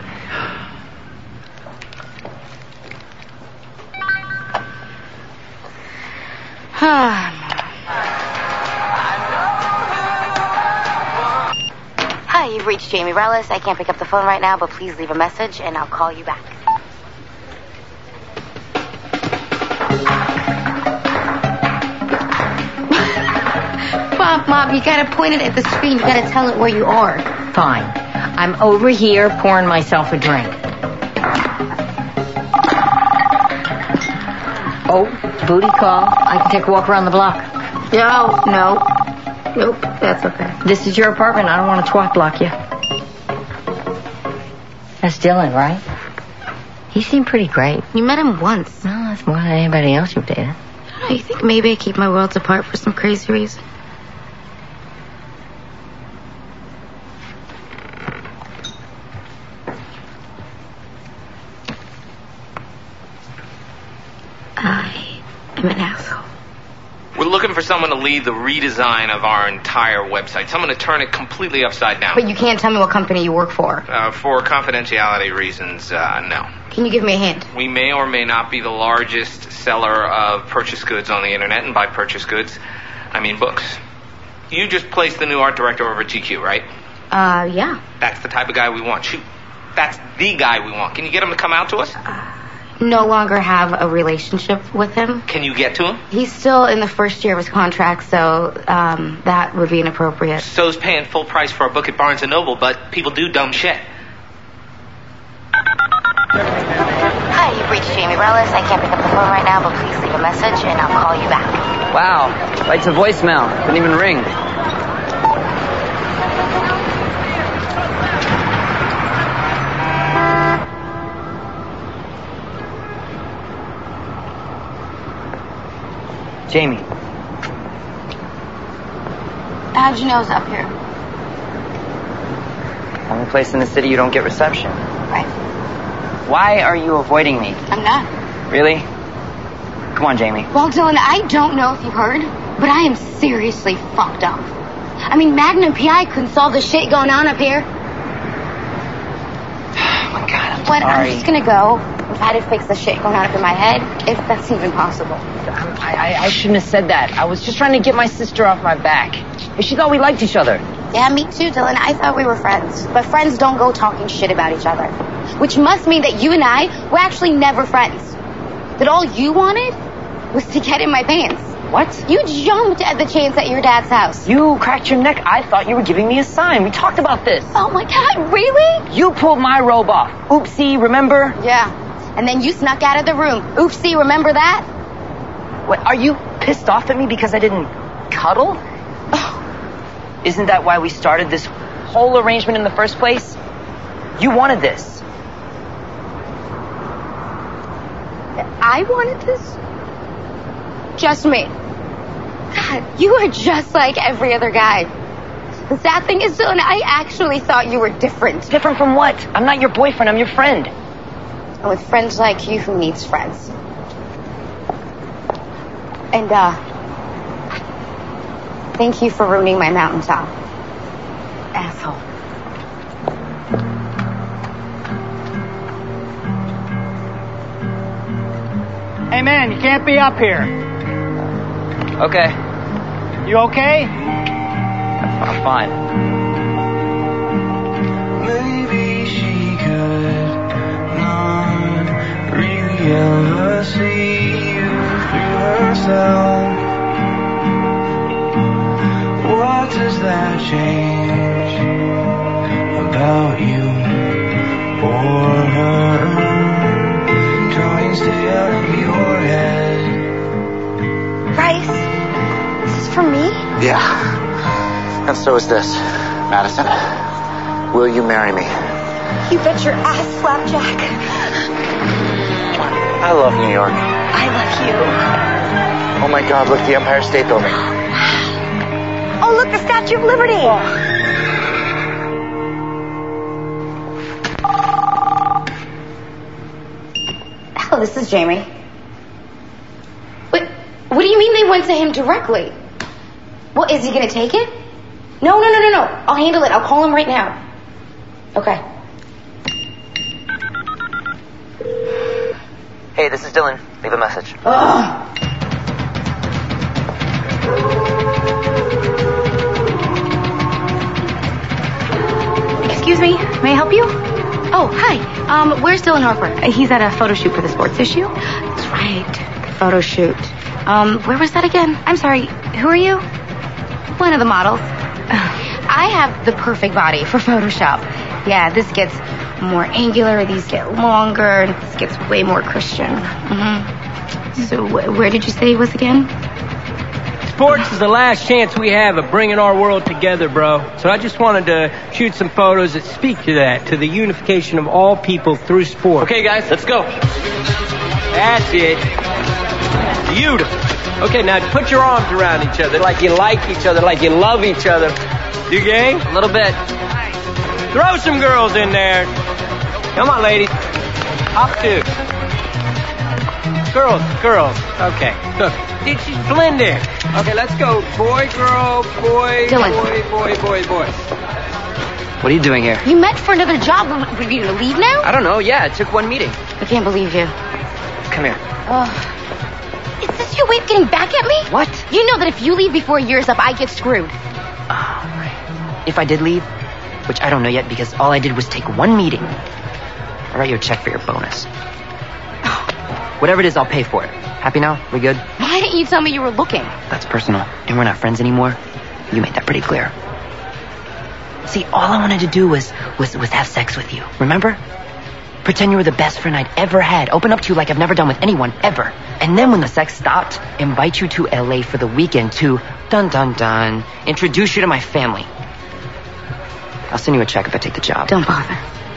Hi, you've reached Jamie Rellis. I can't pick up the phone right now, but please leave a message and I'll call you back. Mom, Mom, you gotta point it at the screen. You gotta tell it where you are. Fine. I'm over here pouring myself a drink. Oh, booty call. I can take a walk around the block. No, no. Nope, that's okay. This is your apartment. I don't want to twat block you. That's Dylan, right? He seemed pretty great. You met him once. No, that's more than anybody else you've dated. I think maybe I keep my worlds apart for some crazy reason. I am an asshole. We're looking for someone to lead the redesign of our entire website. Someone to turn it completely upside down. But you can't tell me what company you work for. Uh, for confidentiality reasons, uh, no. Can you give me a hint? We may or may not be the largest seller of purchase goods on the internet, and by purchase goods, I mean books. You just placed the new art director over at G Q, right? Uh, yeah. That's the type of guy we want. Shoot, that's the guy we want. Can you get him to come out to us? Uh, no longer have a relationship with him. Can you get to him? He's still in the first year of his contract, so um, that would be inappropriate. So's paying full price for a book at Barnes and Noble, but people do dumb shit. Hi, you've reached Jamie Rellis. I can't pick up the phone right now, but please leave a message and I'll call you back. Wow, right to voicemail. Couldn't even ring. Jamie. How'd you know I was up here? Only place in the city you don't get reception. Right. Why are you avoiding me? I'm not. Really? Come on, Jamie. Well, Dylan, I don't know if you've heard, but I am seriously fucked up. I mean, Magnum P I couldn't solve the shit going on up here. Oh, my God, I'm But sorry. I'm just gonna go and try to fix the shit going on up in my head, if that's even possible. I, I, I shouldn't have said that. I was just trying to get my sister off my back. She thought we liked each other. Yeah, me too, Dylan. I thought we were friends. But friends don't go talking shit about each other. Which must mean that you and I were actually never friends. That all you wanted was to get in my pants. What? You jumped at the chance at your dad's house. You cracked your neck. I thought you were giving me a sign. We talked about this. Oh my God, really? You pulled my robe off. Oopsie, remember? Yeah. And then you snuck out of the room. Oopsie, remember that? What, are you pissed off at me because I didn't cuddle? Oh. Isn't that why we started this whole arrangement in the first place? You wanted this. I wanted this? Just me. God, you are just like every other guy. The sad thing is, Dylan, I actually thought you were different. Different from what? I'm not your boyfriend, I'm your friend. And with friends like you, who needs friends? And, uh, thank you for ruining my mountaintop. Asshole. Hey, man, you can't be up here. Okay. You okay? I'm fine. Maybe she could not really ever see you through herself. What does that change about you or her? Trying to stay out of your head. Bryce, this is for me? Yeah. And so is this. Madison, will you marry me? You bet your ass, Flapjack. I love New York. I love you. Oh my God, look, the Empire State Building. Oh, look, the Statue of Liberty. Oh, this is Jamie. Wait, what do you mean they went to him directly? Well, is he gonna take it? No, no, no, no, no. I'll handle it. I'll call him right now. Okay. Hey, this is Dylan. Leave a message. Ugh. Excuse me, may I help you? Oh, hi. Um, where's Dylan Harper? He's at a photo shoot for the sports issue. That's right, the photo shoot. Um, where was that again? I'm sorry, who are you? One of the models. I have the perfect body for Photoshop. Yeah, this gets more angular, these get longer, and this gets way more Christian. Mm-hmm. So wh- where did you say he was again? Sports is the last chance we have of bringing our world together, bro. So I just wanted to shoot some photos that speak to that, to the unification of all people through sport. Okay, guys, let's go. That's it. Beautiful. Okay, now put your arms around each other like you like each other, like you love each other. You game? A little bit. Throw some girls in there. Come on, ladies. Up two. Girls, girls. Okay. Look, did she blend in? Okay, let's go. Boy, girl, boy, Dylan. boy, boy, boy, boy. What are you doing here? You met for another job. Were you going to leave now? I don't know. Yeah, it took one meeting. I can't believe you. Come here. Oh. Is this your way of getting back at me? What? You know that if you leave before a year's up, I get screwed. Oh, right. If I did leave, which I don't know yet because all I did was take one meeting, I'll write you a check for your bonus. Whatever it is, I'll pay for it. Happy now? We good? Why didn't you tell me you were looking? That's personal. And we're not friends anymore. You made that pretty clear. See, all I wanted to do was, was, was have sex with you. Remember? Pretend you were the best friend I'd ever had. Open up to you like I've never done with anyone, ever. And then when the sex stopped, invite you to L A for the weekend to, dun dun dun, introduce you to my family. I'll send you a check if I take the job. Don't bother.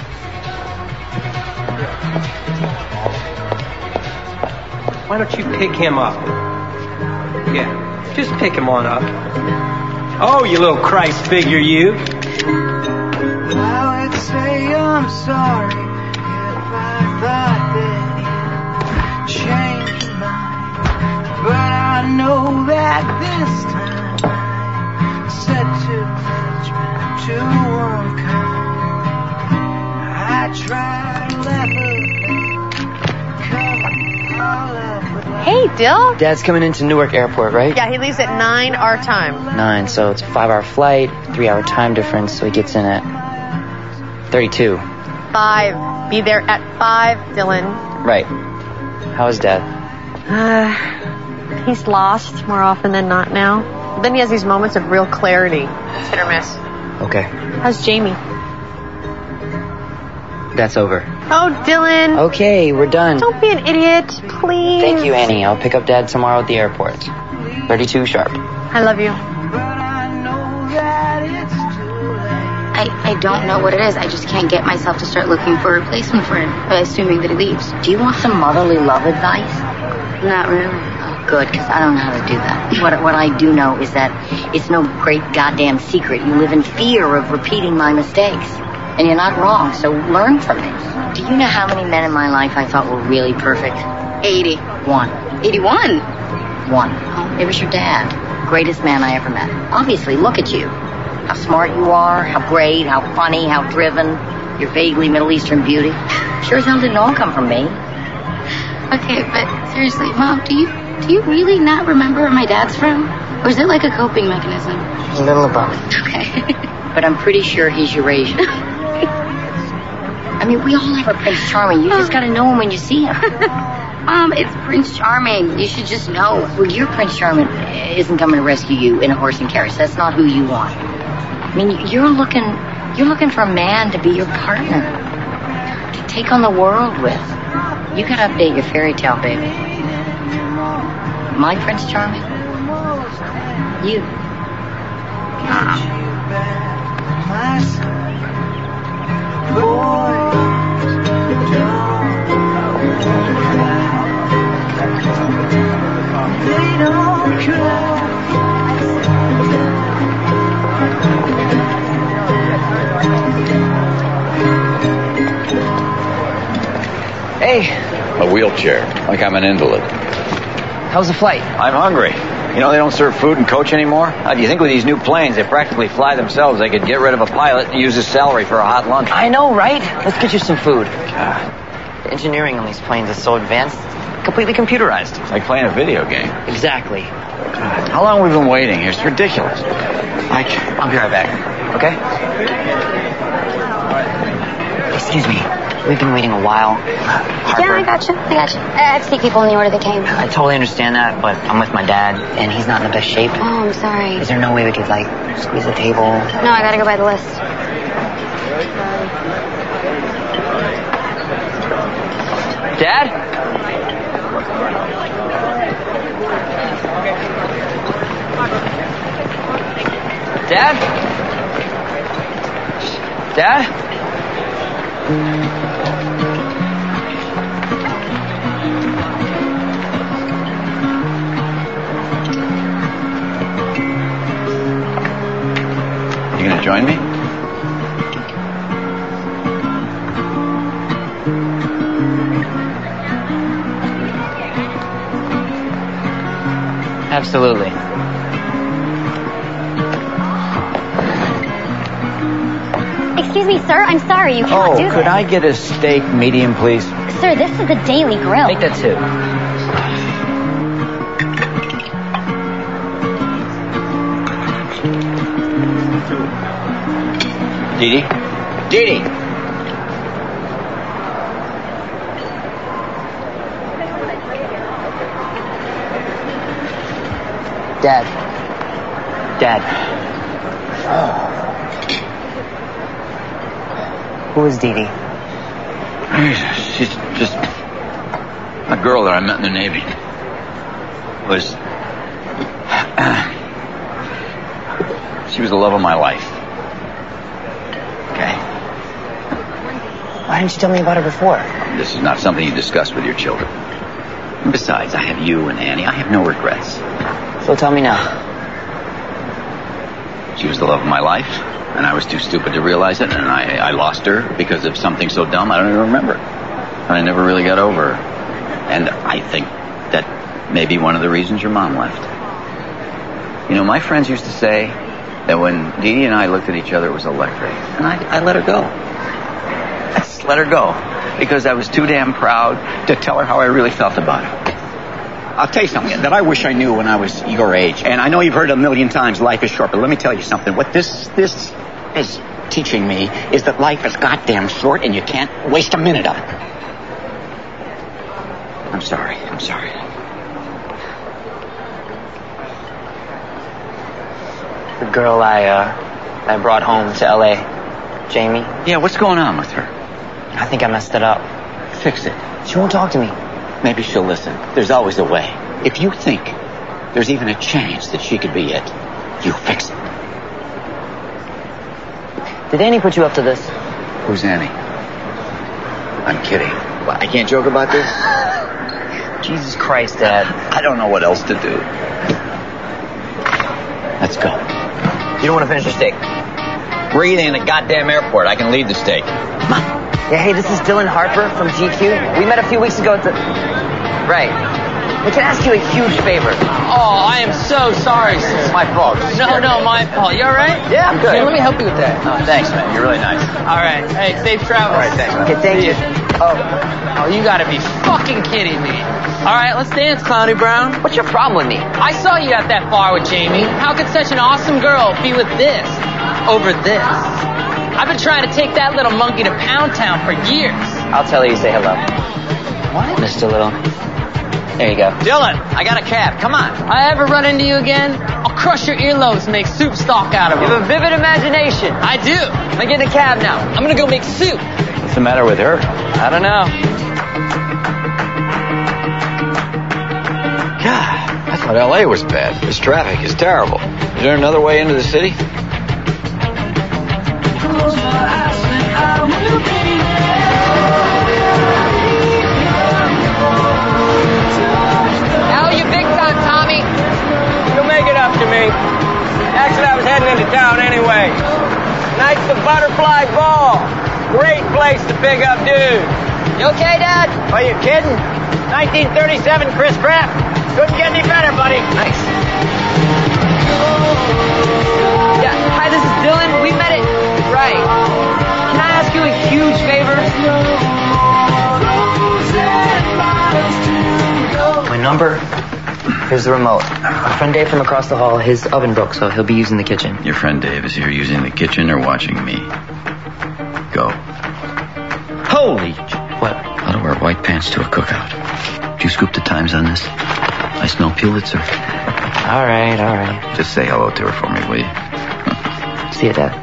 Why don't you pick him up? Yeah, just pick him on up. Oh, you little Christ figure, you. I would say I'm sorry if I thought that you changed your mind, but I know that this time I said too much, but too unkind. I tried to let her come all up. Hey, Dill. Dad's coming into Newark Airport, right? Yeah, he leaves at nine our time. Nine, so it's a five-hour flight, three-hour time difference, so he gets in at thirty-two. Five. Be there at five, Dylan. Right. How is Dad? Uh, he's lost more often than not now. But then he has these moments of real clarity. It's hit or miss. Okay. How's Jamie? That's over. Oh, Dylan. Okay, we're done. Don't be an idiot, please. Thank you, Annie. I'll pick up Dad tomorrow at the airport. thirty-two sharp. I love you. I, I don't know what it is. I just can't get myself to start looking for a replacement for him, assuming that he leaves. Do you want some motherly love advice? Not really. Oh, good, because I don't know how to do that. What, what I do know is that it's no great goddamn secret. You live in fear of repeating my mistakes. And you're not wrong, so learn from it. Do you know how many men in my life I thought were really perfect? eighty. One. eighty-one? One. It was your dad. Greatest man I ever met. Obviously, look at you. How smart you are, how great, how funny, how driven. Your vaguely Middle Eastern beauty. Sure as hell didn't all come from me. Okay, but seriously, Mom, do you do you really not remember where my dad's from? Or is it like a coping mechanism? A little of both. Okay. But I'm pretty sure he's Eurasian. I mean, we all have a Prince Charming. You just gotta know him when you see him. Mom, it's Prince Charming. You should just know. Well, your Prince Charming isn't coming to rescue you in a horse and carriage. That's not who you want. I mean, you're looking, you're looking for a man to be your partner, to take on the world with. You gotta update your fairy tale, baby. My Prince Charming? You. They don't cry. Hey. A wheelchair, like I'm an invalid. How's the flight? I'm hungry. You know they don't serve food in coach anymore? How do you think with these new planes, they practically fly themselves, they could get rid of a pilot and use his salary for a hot lunch? I know, right? Let's get you some food. God. The engineering on these planes is so advanced, completely computerized. It's like playing a video game. Exactly. God, how long have we been waiting here? It's ridiculous. Mike, I'll be right back. Okay? Excuse me. We've been waiting a while. Harper. Yeah, I got you. I got you. I had to take people in the order they came. I totally understand that, but I'm with my dad, and he's not in the best shape. Oh, I'm sorry. Is there no way we could, like, squeeze the table? No, I gotta go by the list. Dad? Dad? Dad? You gonna join me? Absolutely. Excuse me, sir. I'm sorry. You cannot Oh, do this. could I get a steak medium, please? Sir, this is the Daily Grill. Make that two. Dee Dee? Dee Dee! Dad. Dad. Who is Dee Dee? She's just a girl that I met in the Navy. Was she was the love of my life. Okay. Why didn't you tell me about her before? This is not something you discuss with your children. And besides, I have you and Annie. I have no regrets. So tell me now. She was the love of my life, and I was too stupid to realize it, and I, I lost her because of something so dumb I don't even remember. And I never really got over her. And I think that may be one of the reasons your mom left. You know, my friends used to say that when Dee Dee and I looked at each other, it was electric. And I, I let her go. I just let her go. Because I was too damn proud to tell her how I really felt about her. I'll tell you something that I wish I knew when I was your age. And I know you've heard a million times, life is short, but let me tell you something. What this, this is teaching me is that life is goddamn short and you can't waste a minute of it. I'm sorry. I'm sorry. The girl I, uh, I brought home to L A, Jamie. Yeah, what's going on with her? I think I messed it up. Fix it. She won't talk to me. Maybe she'll listen. There's always a way. If you think there's even a chance that she could be it, you fix it. Did Annie put you up to this? Who's Annie? I'm kidding. What, I can't joke about this? Jesus Christ, Dad. I don't know what else to do. Let's go. You don't want to finish your steak? We're eating in the goddamn airport. I can leave the steak. Come on. Yeah, hey, this is Dylan Harper from G Q. We met a few weeks ago at the... Right. I can ask you a huge favor. Oh, I am so sorry, sir. It's my fault. No, no, my fault. You all right? Yeah, I'm good. Here, let me help you with that. Oh, thanks, man. You're really nice. All right. Hey, safe travels. All right, thanks, man. Okay, thank you. Oh. Oh, you gotta be fucking kidding me. All right, let's dance, Clowny Brown. What's your problem with me? I saw you at that bar with Jamie. How could such an awesome girl be with this over this? I've been trying to take that little monkey to Pound Town for years. I'll tell her you say hello. What? Mister Little. There you go. Dylan, I got a cab. Come on. I ever run into you again, I'll crush your earlobes and make soup stock out of them. You have a vivid imagination. I do. I get in a cab now. I'm gonna go make soup. What's the matter with her? I don't know. God, I thought L A was bad. This traffic is terrible. Is there another way into the city? How you big time, Tommy? You'll make it up to me. Actually, I was heading into town anyway. Night's the Butterfly Ball. Great place to pick up dudes. You okay, Dad? Are you kidding? nineteen thirty-seven Chris Pratt. Couldn't get any better, buddy. Nice. Yeah, hi, this is Dylan. We met it. Right. Can I ask you a huge favor? My number? Here's the remote. My friend Dave from across the hall, his oven broke, so he'll be using the kitchen. Your friend Dave is here using the kitchen or watching me? Go. Holy... What? How to wear white pants to a cookout. Did you scoop the Times on this? I smell Pulitzer. All right, all right. Just say hello to her for me, will you? See you, Dad.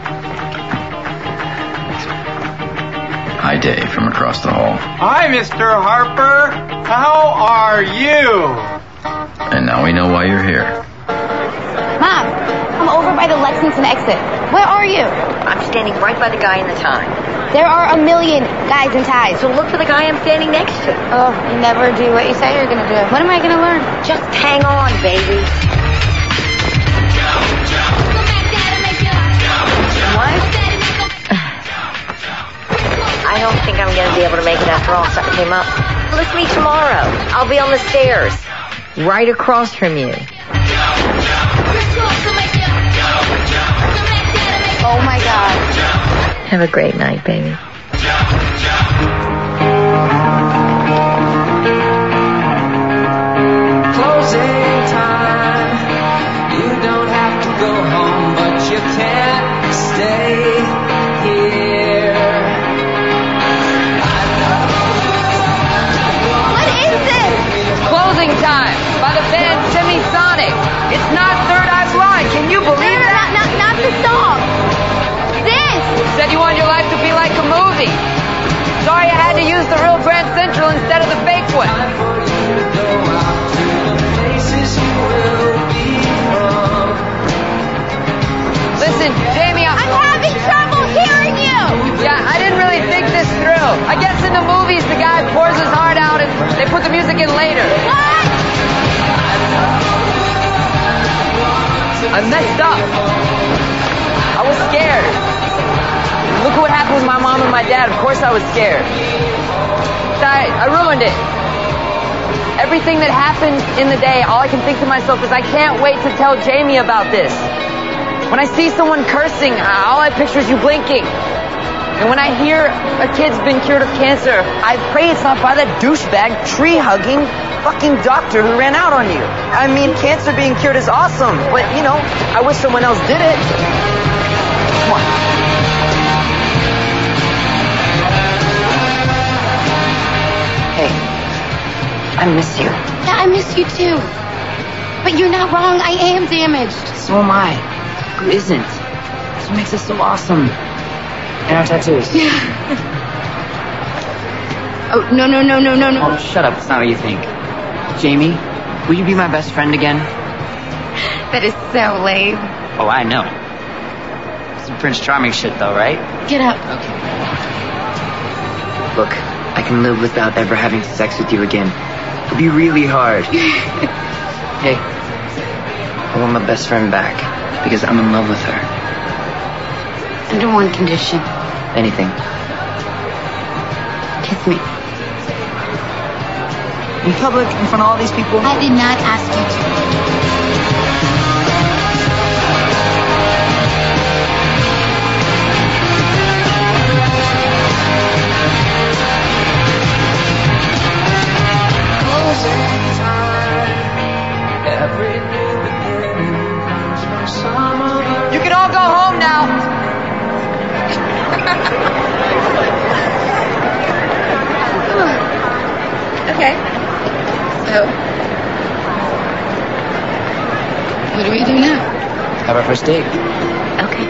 Hi, Dave, from across the hall. Hi, Mister Harper. How are you? And now we know why you're here. Mom, I'm over by the Lexington exit. Where are you? I'm standing right by the guy in the tie. There are a million guys in ties. So look for the guy I'm standing next to. Oh, you never do what you say you're going to do. What am I going to learn? Just hang on, baby. What? I don't think I'm going to be able to make it after all. Something came up. Let's meet tomorrow. I'll be on the stairs. Right across from you. Oh, my God. Have a great night, baby. Closing time. You don't have to go home, but you can't stay here. What is this? Closing time by the band Semisonic. It's not Third Eye Blind. Can you believe no, no, that? Not, not, not the song. This. Said you want your life to be like a movie. Sorry I had to use the real Grand Central instead of the fake one. Listen, Jamie, I'm... I'm having trouble hearing you. Yeah, I didn't really think this through. I guess in the movies the guy pours his heart out and they put the music in later. What? I messed up. I was scared. Look at what happened with my mom and my dad. Of course I was scared. I, I ruined it. Everything that happened in the day, all I can think to myself is I can't wait to tell Jamie about this. When I see someone cursing, all I picture is you blinking. And when I hear a kid's been cured of cancer, I pray it's not by that douchebag, tree-hugging, fucking doctor who ran out on you. I mean, cancer being cured is awesome, but, you know, I wish someone else did it. Come on. Hey, I miss you. Yeah, I miss you too. But you're not wrong. I am damaged. So am I. Who isn't? That's what makes us so awesome. And our tattoos. Yeah. Oh, no, no, no, no, no, no. Oh, shut up. That's not what you think. Jamie, will you be my best friend again? That is so lame. Oh, I know. Some Prince Charming shit, though, right? Get up. Okay. Look, I can live without ever having sex with you again. It'll be really hard. Hey, I want my best friend back because I'm in love with her. Under one condition. Anything. Kiss me. In public, in front of all these people? I did not ask you to. You can all go home now. Okay. So, what do we do now? Have our first date. Okay.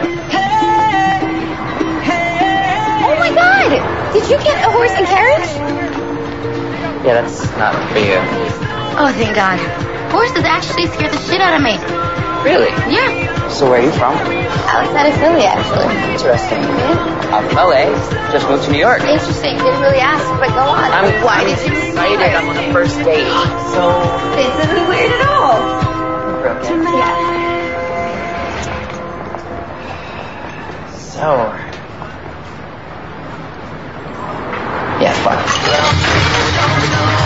Oh my God! Did you get a horse and carriage? Yeah, that's not for you. Oh, thank God. Horses actually scare the shit out of me. Really? Yeah. So where are you from? Outside of Philly, actually. Interesting. I'm from L A. Just moved to New York. Interesting. Didn't really ask, but go on. I'm Why I'm did you move excited. here? I'm on the first date. So This isn't weird at all. broken. So yeah, fuck.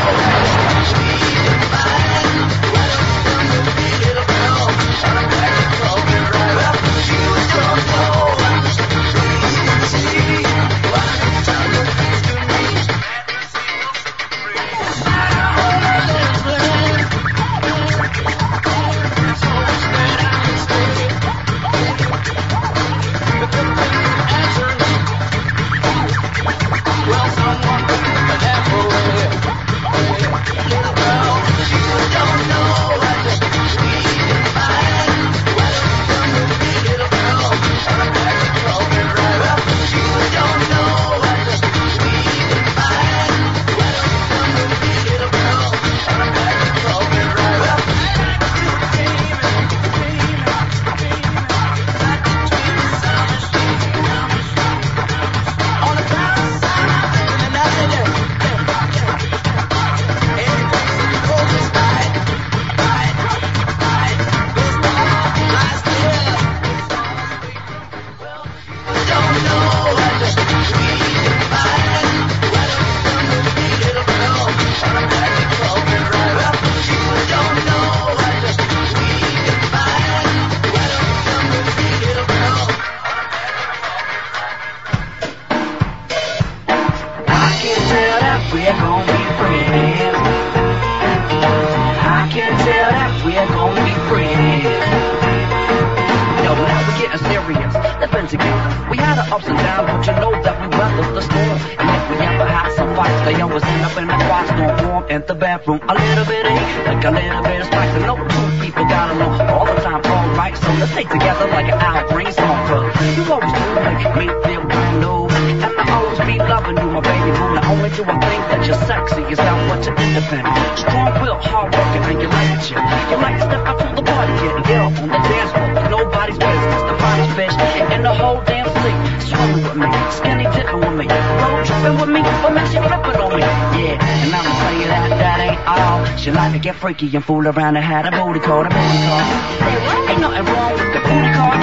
In the bathroom, a little bit of hate, like a little bit of spice. And no two people got along all the time, alright. So let's stay together like an Al Green song. Cause you always do make me feel good, no. And I always be loving you, my baby boo. Not only do I think that you're sexy, is that what you're independent, strong-willed, hard-working, and you like it, you. You like to step out to the party, get get up on the dance floor. Nobody's business, the finest fish in the whole damn fleet. Swimming with me, skinny dipping with me, road tripping with me. What makes you flipping on me? Yeah, and I'ma tell you that that ain't all. She like to get freaky and fool around and had a booty call, a booty call. Ain't nothing wrong with the booty call.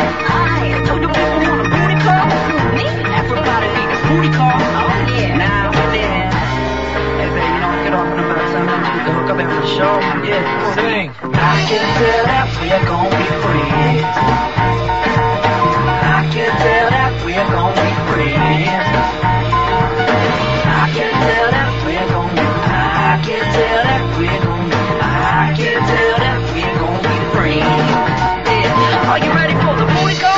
I told you people want a booty call. Everybody needs a booty call. Oh yeah. Now and then. Hey baby, you don't get off in about seven minutes. You can hook up after the show. Yeah. Sing. I can tell that we're gonna be friends. I can tell that we're gonna be friends. I can tell that we're gonna be I can tell that we're gonna I can tell that we're gonna be friends. Yeah. Are you ready for the booty call?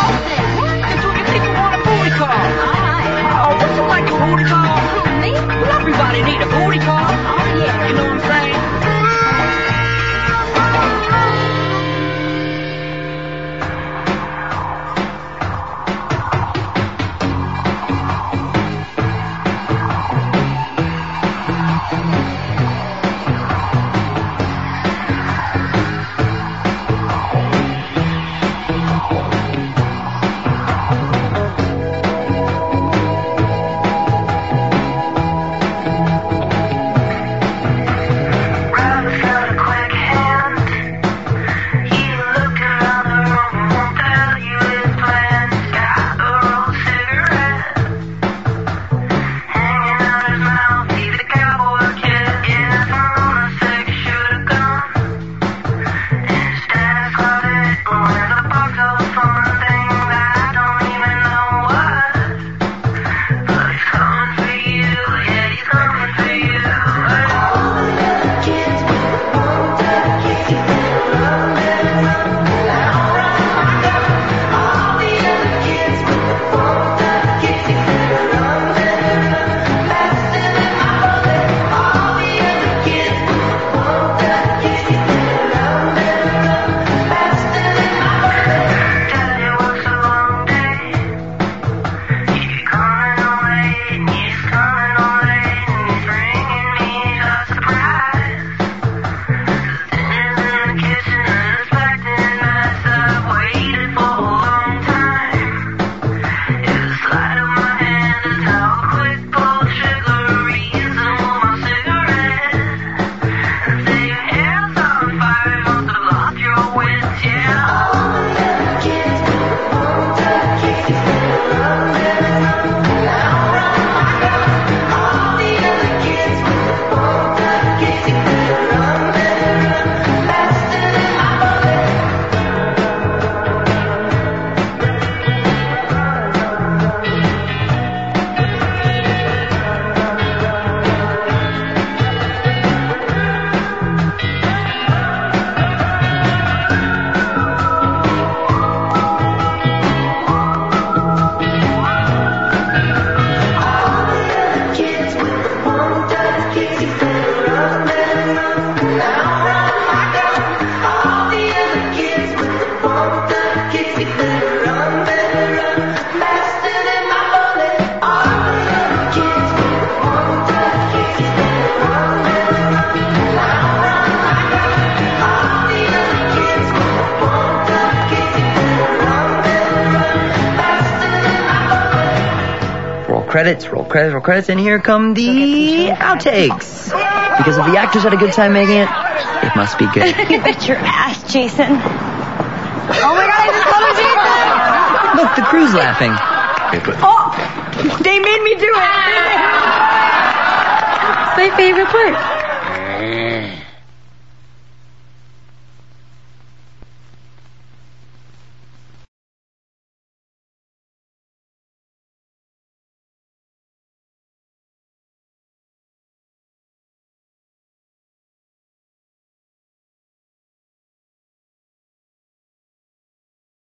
credits, roll credits, roll credits, and here come the outtakes. Because if the actors had a good time making it, it must be good. You bet your ass, Jason. Oh my God, I just called him Jason. Look, the crew's laughing. Oh, they made me do it. My favorite part.